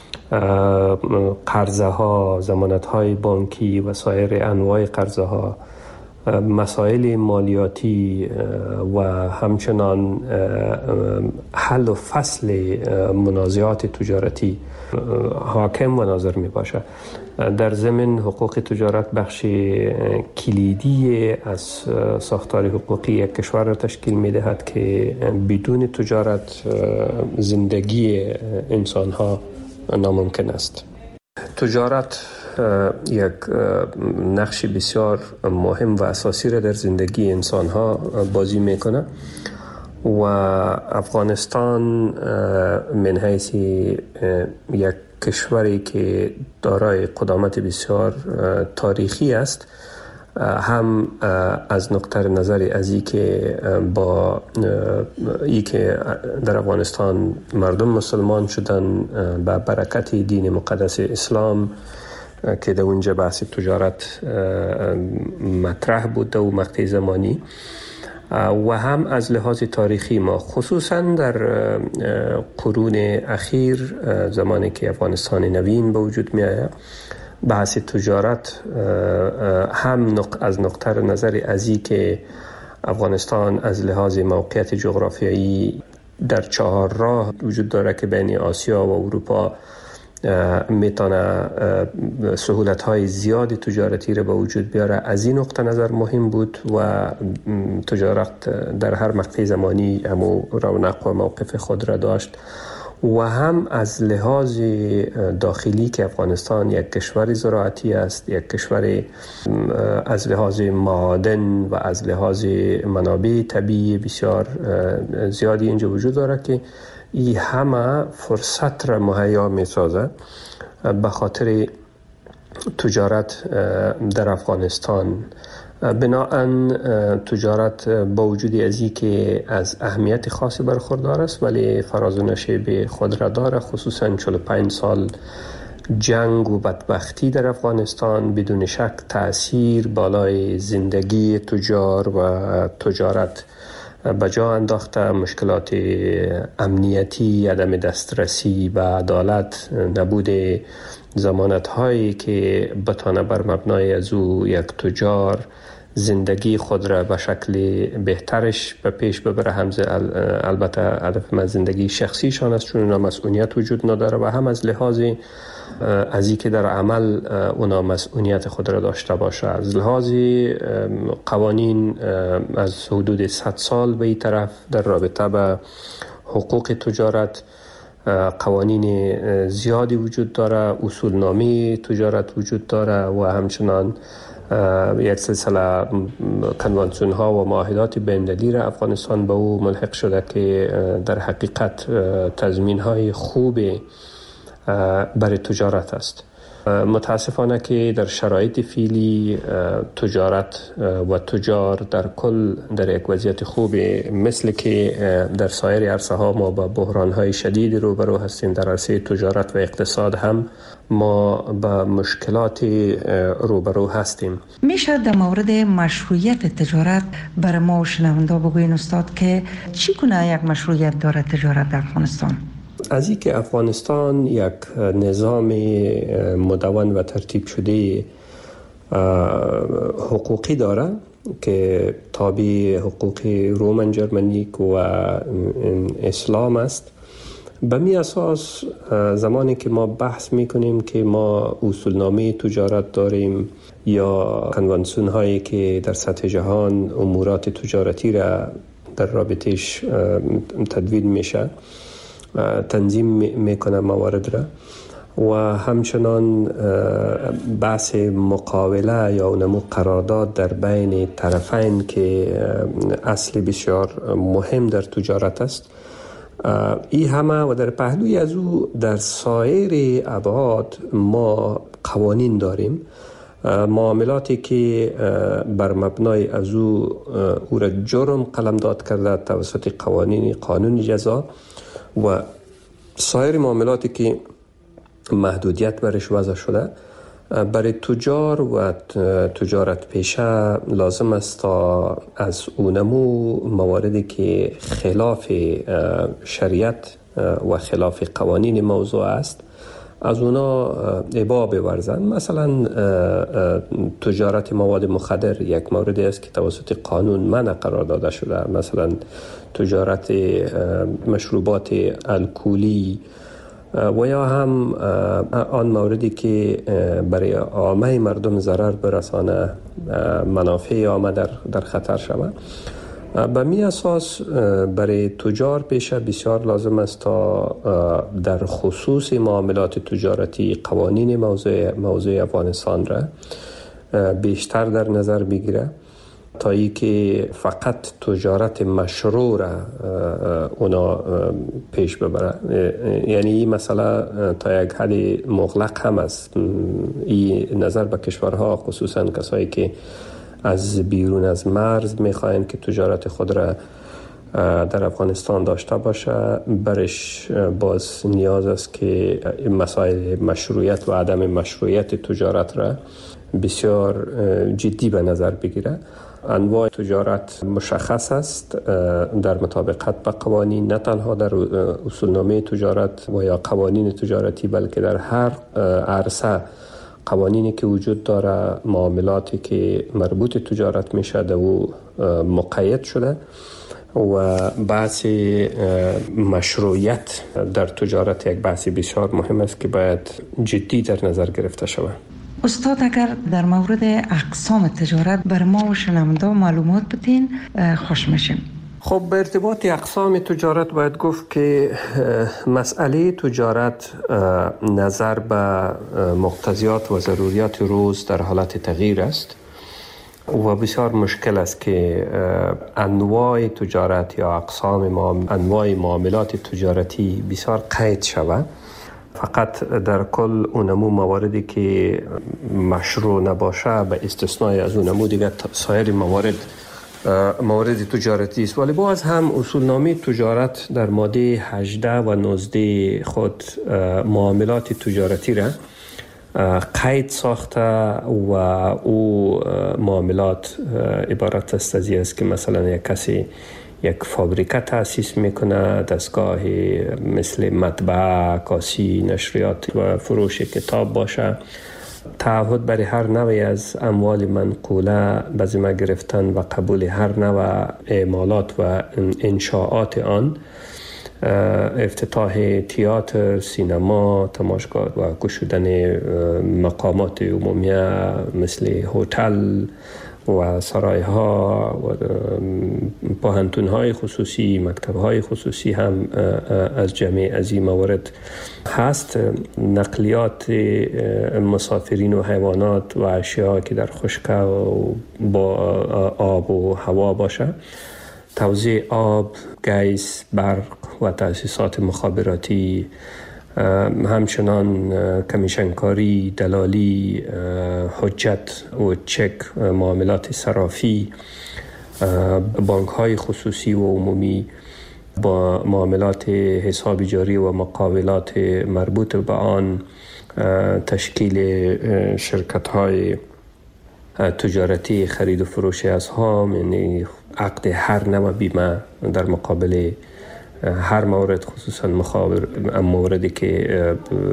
قرضه ها، ضمانت های بانکی و سایر انواع قرضه ها، مسائل مالیاتی و همچنان حل و فصل منازعات تجارتی حاکم و ناظر می باشد. در ضمن حقوق تجارت بخش کلیدی از ساختار حقوقی یک کشور را تشکیل می دهد که بدون تجارت زندگی انسان ها ناممکن است. تجارت یک نقش بسیار مهم و اساسی را در زندگی انسان ها بازی میکنه و افغانستان من حیث یک کشوری که دارای قدامت بسیار تاریخی است، هم از نقطه نظر از این که با ای که در افغانستان مردم مسلمان شدن با برکت دین مقدس اسلام که در اونجا بحث تجارت مطرح بود و مقطع زمانی، و هم از لحاظ تاریخی ما خصوصا در قرون اخیر زمانی که افغانستان نوین به وجود می آید، بحث تجارت هم از نقطه نظر ازی که افغانستان از لحاظ موقعیت جغرافیایی در چهار راه وجود داره که بین آسیا و اروپا میتونه سهولت های زیاد تجارتی را به وجود بیاره. از این نقطه نظر مهم بود و تجارت در هر مقطع زمانی همو رونق و موقف خود را داشت، و هم از لحاظ داخلی که افغانستان یک کشور زراعتی است، یک کشور از لحاظ معادن و از لحاظ منابع طبیعی بسیار زیادی اینجا وجود داره که این همه فرصت را مهیا می سازه به خاطر تجارت در افغانستان. بناهن تجارت با وجود ازی که از اهمیت خاصی برخوردار است ولی فراز و نشیب خود را داره، خصوصا چهل و پنج سال جنگ و بدبختی در افغانستان بدون شک تأثیر بالای زندگی تجار و تجارت بجا انداخته. مشکلات امنیتی، عدم دسترسی به عدالت، نبود ضمانت هایی که بتانه بر مبنای از او یک تجار زندگی خود را به شکل بهترش به پیش ببره. هم البته هدف من زندگی شخصیشان است چون اونا مسئولیت وجود نداره، و هم از لحاظ از این که در عمل اونا مسئولیت خود را داشته باشه. از لحاظ قوانین از حدود صد سال به این طرف در رابطه به حقوق تجارت قوانین زیادی وجود داره، اصولنامه تجارت وجود داره و همچنان یک سلسله کنوانسیون ها و معاهدات بین‌المللی را افغانستان به او ملحق شده که در حقیقت تضمین های خوب برای تجارت است. متاسفانه که در شرایط فعلی تجارت و تجار در کل در یک وضعیت خوب مثل که در سایر عرصه ها ما با بحران های شدید روبرو هستیم. در عرصه تجارت و اقتصاد هم ما با مشکلات روبرو هستیم. میشه در مورد مشروعیت تجارت برای ما و شنونده بگوین استاد که چی کنه یک مشروعیت داره تجارت در افغانستان؟ از این که افغانستان یک نظام مدون و ترتیب شده حقوقی داره که تابع حقوق رومن جرمنیک و اسلام است، به می اساس زمانی که ما بحث میکنیم که ما اصولنامه تجارت داریم یا کنوانسیون هایی که در سطح جهان امورات تجارتی را در رابطش تدوین میشه، تنظیم میکنه موارد را، و همچنان بحث مقاوله یا نمو قرارداد در بین طرفین که اصل بسیار مهم در تجارت است. این همه و در پهلوی از او در سایر ابعاد ما قوانین داریم، معاملاتی که بر مبنای از او او را جرم قلمداد کرده توسط قوانین قانون جزا و سایر معاملاتی که محدودیت برش وضع شده. برای تجار و تجارت پیشه لازم است تا از اونمو مواردی که خلاف شریعت و خلاف قوانین موضوع است از اونا ابا بورزن. مثلا تجارت مواد مخدر یک موردی است که توسط قانون منع قرار داده شده. مثلا تجارت مشروبات الکلی و یا هم آن موردی که برای عامه مردم ضرر برسانه، منافع عامه در, در خطر شود. به می اساس برای تجار پیشه بسیار لازم است تا در خصوص معاملات تجارتی قوانین موضوع, موضوع افغانستان را بیشتر در نظر بگیره تا ای که فقط تجارت مشروع را اونا پیش ببره. یعنی این مسئله تا یک حد مغلق هم است. این نظر به کشورها خصوصا کسایی که از بیرون از مرز میخواین که تجارت خود را در افغانستان داشته باشه، برش باز نیاز است که مسائل مشروعیت و عدم مشروعیت تجارت را بسیار جدی به نظر بگیره. انواع تجارت مشخص است در مطابقت به قوانین، نه تنها در اصولنامه تجارت و یا قوانین تجارتی بلکه در هر عرصه قوانینی که وجود داره، معاملاتی که مربوط تجارت میشه در او مقید شده و بحث مشروعیت در تجارت یک بحث بسیار مهم است که باید جدی در نظر گرفته شود. استاد اگر در مورد اقسام تجارت بر ما و شنونده معلومات بدین خوش میشیم. خب به ارتباط اقسام تجارت باید گفت که مسئله تجارت نظر به مقتضیات و ضروریات روز در حالت تغییر است و بسیار مشکل است که انواع تجارت یا اقسام انواع معاملات تجارتی بسیار قید شود. فقط در کل اونمو مواردی که مشروع نباشه به استثنای از اونمو دیگه سایر موارد موارد تجارتی است. ولی باز هم اصولنامه تجارت در ماده هجده و نوزده خود معاملات تجارتی را قید ساخته و او معاملات عبارت است از است که مثلا یک کسی یک فابریکه تأسیس میکنه، دستگاه مثل مطبعه، کاسی، نشریات و فروش کتاب باشه، تعهد برای هر نوعی از اموال منقوله به ذمه گرفتن و قبول هر نوع اعمالات و انشاءات آن، افتتاح تئاتر، سینما، تماشاگاه و گشودن مقامات عمومی مثل هتل و سرایها و پوهنتون‌های خصوصی، مکتب‌های خصوصی هم از جمعی از این موارد هست. نقلیات مسافرین و حیوانات و اشیاء که در خشک و با آب و هوا باشه، توزیع آب، گیس، برق و تأسیسات مخابراتی، همچنان کمیشنکاری، دلالی، حجت و چک، معاملات صرافی، بانک های خصوصی و عمومی با معاملات حساب جاری و مقاولات مربوط به آن، تشکیل شرکت های تجارتی خرید و فروش اسهام، یعنی عقد هر نوع بیمه در مقابل هر مورد، خصوصا مخابر موردی که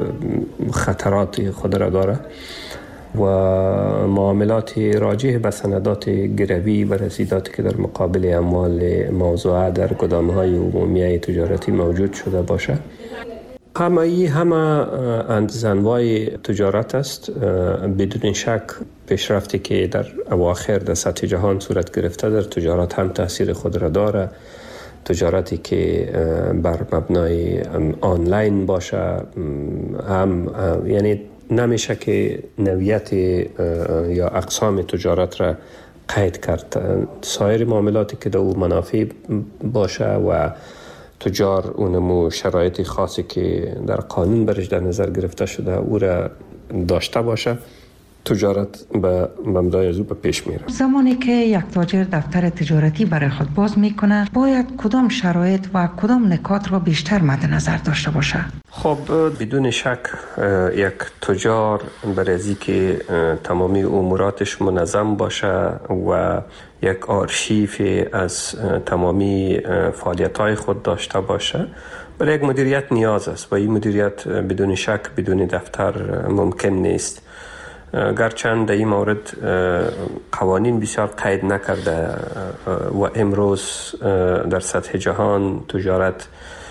خطرات خود را داره، و معاملات راجع به سندات گروی و رسیداتی که در مقابل اموال موضوعه در گدام‌های عمومی تجارتی موجود شده باشه. همه ای همه انواع تجارت است. بدون شک پیشرفتی که در اواخر در سطح جهان صورت گرفته در تجارت هم تاثیر خود را داره. تجارتی که بر مبنای آنلاین باشه، هم یعنی نمیشه که نوعیت یا اقسام تجارت را قید کرد. سایر معاملاتی که در او منافع باشه و تجار اونمو شرایط خاصی که در قانون برش در نظر گرفته شده او را داشته باشه، تجارت به مبنای از او به پیش میره. زمانی که یک تاجر دفتر تجارتی برای خود باز میکنه، باید کدام شرایط و کدام نکات را بیشتر مد نظر داشته باشه؟ خب بدون شک یک تجار برای از که تمامی اموراتش منظم باشه و یک آرشیف از تمامی فعالیت‌های خود داشته باشه، برای یک مدیریت نیاز است و این مدیریت بدون شک بدون دفتر ممکن نیست. گرچند در این مورد قوانین بسیار قید نکرده و امروز در سطح جهان تجارت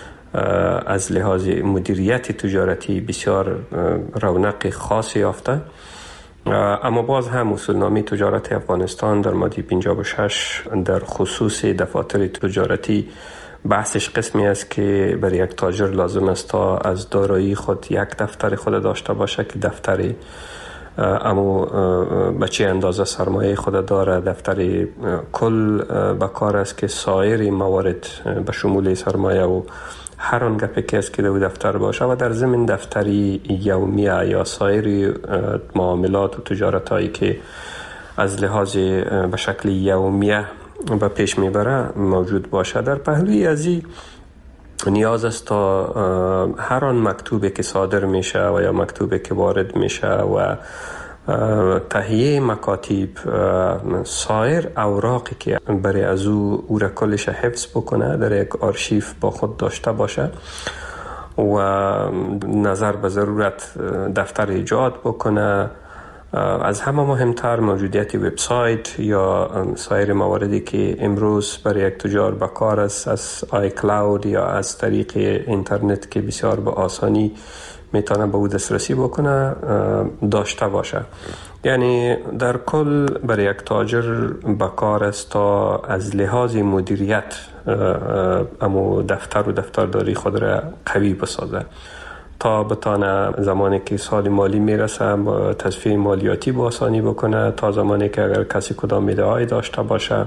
از لحاظ مدیریت تجارتی بسیار رونق خاصی یافته، اما باز هم اصولنامه تجارت افغانستان در ماده پنجاه و شش در خصوص دفاتر تجارتی بحثش قسمی است که برای یک تاجر لازم است تا از دارایی خود یک دفتر خود داشته باشه که دفتری اما به چه اندازه سرمایه خود داره، دفتر کل به کار است که سایر موارد به شمول سرمایه و هر آن گپی که است که در دفتر باشه و در ضمن دفتری یومیه یا سایر معاملات و تجارت هایی که از لحاظ به شکل یومیه به پیش میبره موجود باشه. در پهلوی از این نیاز است تا هر آن مکتوبی که صادر میشه و یا مکتوبی که وارد میشه و تهیه مکاتب سایر اوراقی که برای از او او را کلش حفظ بکنه در یک آرشیف با خود داشته باشه و نظر به ضرورت دفتر ایجاد بکنه. از همه مهمتر موجودیت وبسایت یا سایر مواردی که امروز برای یک تجار به کار است، از آی کلاود یا از طریق اینترنت که بسیار به آسانی میتونه به او دسترسی بکنه داشته باشه. یعنی در کل برای یک تاجر به کار است تا از لحاظ مدیریت اما دفتر و دفترداری خود را قوی بسازه تا بتانه زمانی که سال مالی میرسه تصفیه مالیاتی با آسانی بکنه، تا زمانی که اگر کسی کدام ایده‌ای داشته باشه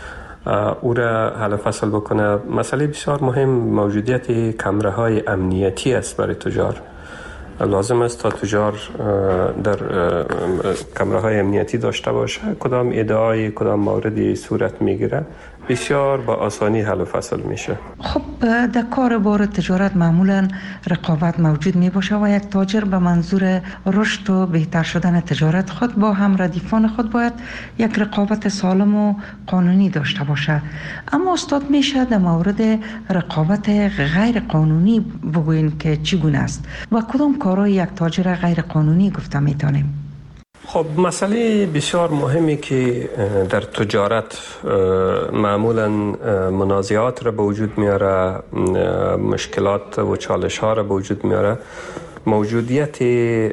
او را حل فصل بکنه. مسئله بسیار مهم موجودیت کمره های امنیتی است برای تجار. لازم است تا تجار در کمره های امنیتی داشته باشه، کدام ایده‌ای کدام موردی صورت میگیره بسیار با آسانی حل و فصل میشه. خب در کار بار تجارت معمولا رقابت موجود می باشه و یک تاجر به منظور رشد و بهتر شدن تجارت خود با هم ردیفان خود باید یک رقابت سالم و قانونی داشته باشه. اما استاد میشه در مورد رقابت غیر قانونی بگوین که چگونه است و کدام کارهای یک تاجر غیر قانونی گفته میتونیم؟ خب مسئله بسیار مهمی که در تجارت معمولا منازعات را به وجود میاره، مشکلات و چالش ها را به وجود میاره، موجودیت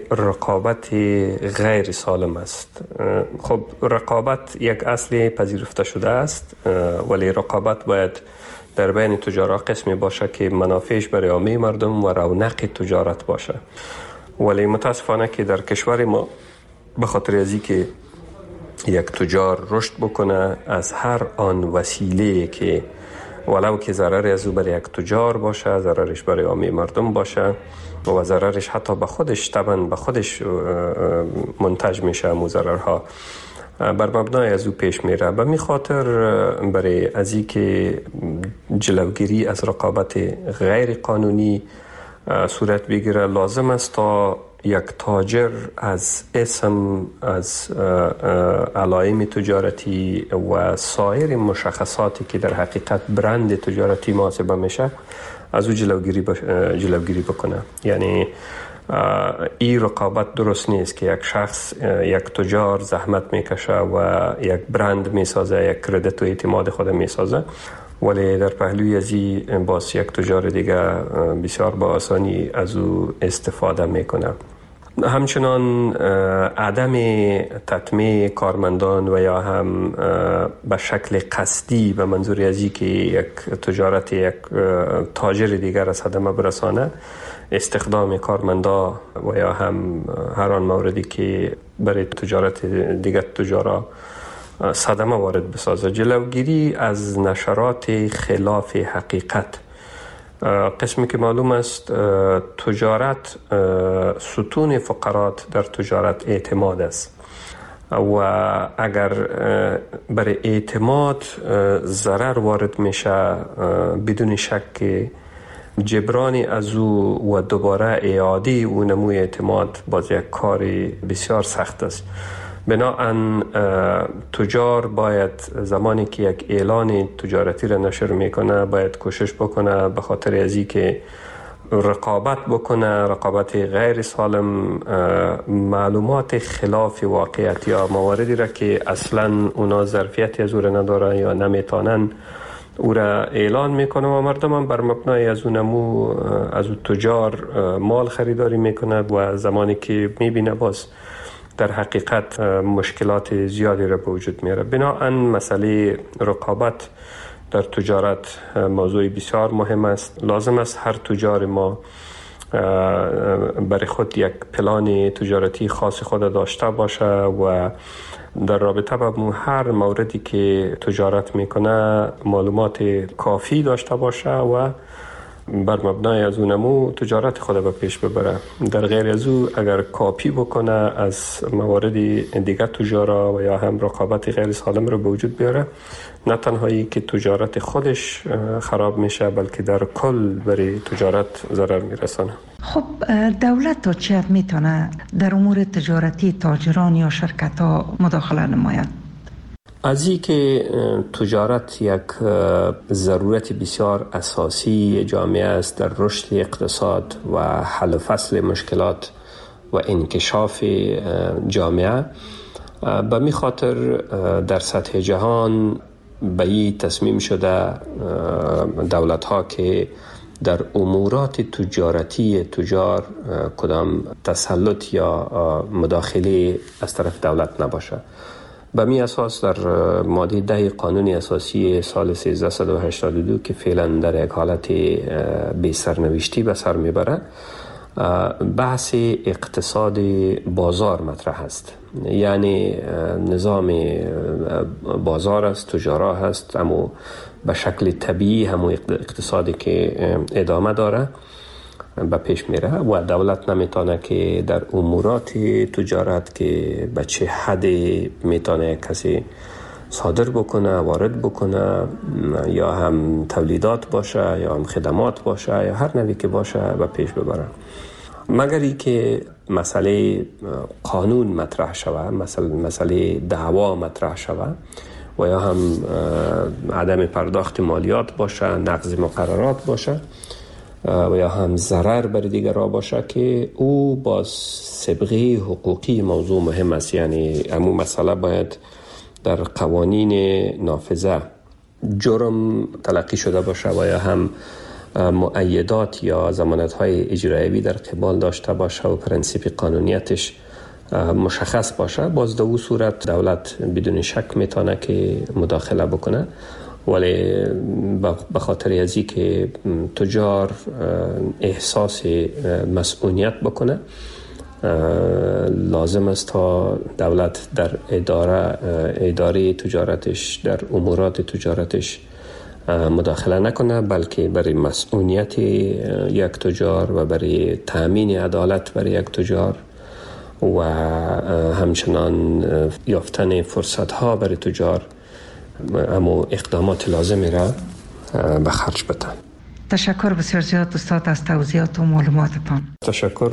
رقابت غیر سالم است. خب رقابت یک اصل پذیرفته شده است، ولی رقابت باید در بین تجارت قسمی باشه که منافعش برای عامه مردم و رونق تجارت باشه. ولی متاسفانه که در کشور ما به خاطر ازی که یک تجار رشد بکنه از هر آن وسیله که ولو که ضرر از او برای یک تجار باشه، ضررش برای عامه مردم باشه و ضررش حتی به خودش طبعا به خودش منتج میشه، مو ضررها بر مبنای از او پیش میره. به می خاطر برای ازی که جلوگیری از رقابت غیر قانونی صورت بگیره لازم است تا یک تاجر از اسم، از علائم تجارتی و سایر مشخصاتی که در حقیقت برند تجارتی محاسبه میشه از او جلوگیری جلوگیری بکنه. یعنی این رقابت درست نیست که یک شخص، یک تجار زحمت میکشه و یک برند میسازه، یک کردیت و اعتماد خود میسازه، ولی در پهلوی از این باز یک تجار دیگه بسیار با آسانی از او استفاده میکنه. همچنان عدم تطمیع کارمندان و یا هم به شکل قصدی به منظور از این که یک تجارت یک تاجر دیگر از صدمه برسانه، استخدام کارمندا و یا هم هر آن موردی که برای تجارت دیگر تجارا صدمه وارد بسازه، جلوگیری از نشرات خلاف حقیقت. قسمی که معلوم است تجارت ستون فقرات در تجارت اعتماد است و اگر برای اعتماد ضرر وارد میشه بدون شک که جبران از او و دوباره اعاده او نموی اعتماد باز یک کاری بسیار سخت است. بناهن تجار باید زمانی که یک اعلان تجارتی را نشر میکنه باید کوشش بکنه به خاطر ازی که رقابت بکنه، رقابت غیر سالم، معلومات خلاف واقعیت یا مواردی را که اصلا اونا ظرفیتی از او را ندارن یا نمیتونن او را اعلان میکنه و مردم هم بر مبنای از اون نمو از اون تجار مال خریداری میکنه و زمانی که میبینه باز در حقیقت مشکلات زیادی را به وجود میاره. بناهن مسئله رقابت در تجارت موضوع بسیار مهم است. لازم است هر تجار ما برای خود یک پلان تجارتی خاص خود داشته باشه و در رابطه با هر موردی که تجارت میکنه معلومات کافی داشته باشه و بر مبنای از اونمو تجارت خود به پیش ببره. در غیر از او اگر کاپی بکنه از موارد دیگر تجارا و یا هم رقابت غیر سالم رو به وجود بیاره، نه تنهایی که تجارت خودش خراب میشه بلکه در کل برای تجارت ضرر میرسانه. خب دولت تا چه حد میتونه در امور تجارتی تاجران یا شرکت ها مداخله نماید؟ از این که تجارت یک ضرورت بسیار اساسی جامعه است در رشد اقتصاد و حل و فصل مشکلات و انکشاف جامعه، به می خاطر در سطح جهان به این تصمیم شده دولت ها که در امورات تجارتی تجار کدام تسلط یا مداخله از طرف دولت نباشه. به می اساس در ماده ده قانون اساسی سال سیزده و هشتاد و دو که فعلا در یک حالت بی سرنوشتی به سر میبره، بحث اقتصاد بازار مطرح است. یعنی نظام بازار است، تجارا هست، اما به شکل طبیعی همون اقتصادی که ادامه داره به پیش میره و دولت نمیتونه که در امورات تجارت که به چه حد میتونه کسی صادر بکنه، وارد بکنه، یا هم تولیدات باشه یا هم خدمات باشه یا هر نوعی که باشه به پیش ببره، مگر ای که مسئله قانون مطرح شوه، مسئله مسئله دعوا مطرح شوه و یا هم عدم پرداخت مالیات باشه، نقض مقررات باشه و یا هم ضرر بر دیگرها باشه که او با سابقه حقوقی موضوع مهم است. یعنی امو مسئله باید در قوانین نافذه جرم تلقی شده باشه و یا هم مؤیدات یا ضمانت‌های اجرایی در قبال داشته باشه و پرنسیپ قانونیتش مشخص باشه. باز در اون صورت دولت بدون شک میتونه که مداخله بکنه، ولی به خاطر ازی که تجار احساس مسئولیت بکنه لازم است تا دولت در اداره اداره تجارتش در امورات تجارتش مداخله نکنه، بلکه برای مسئولیت یک تجار و برای تأمین عدالت برای یک تجار و همچنان یافتن فرصت ها برای تجار اما اقدامات لازمی را به خرج بدن. تشکر بسیار زیاد استاد از توضیحات و معلوماتتان. تشکر.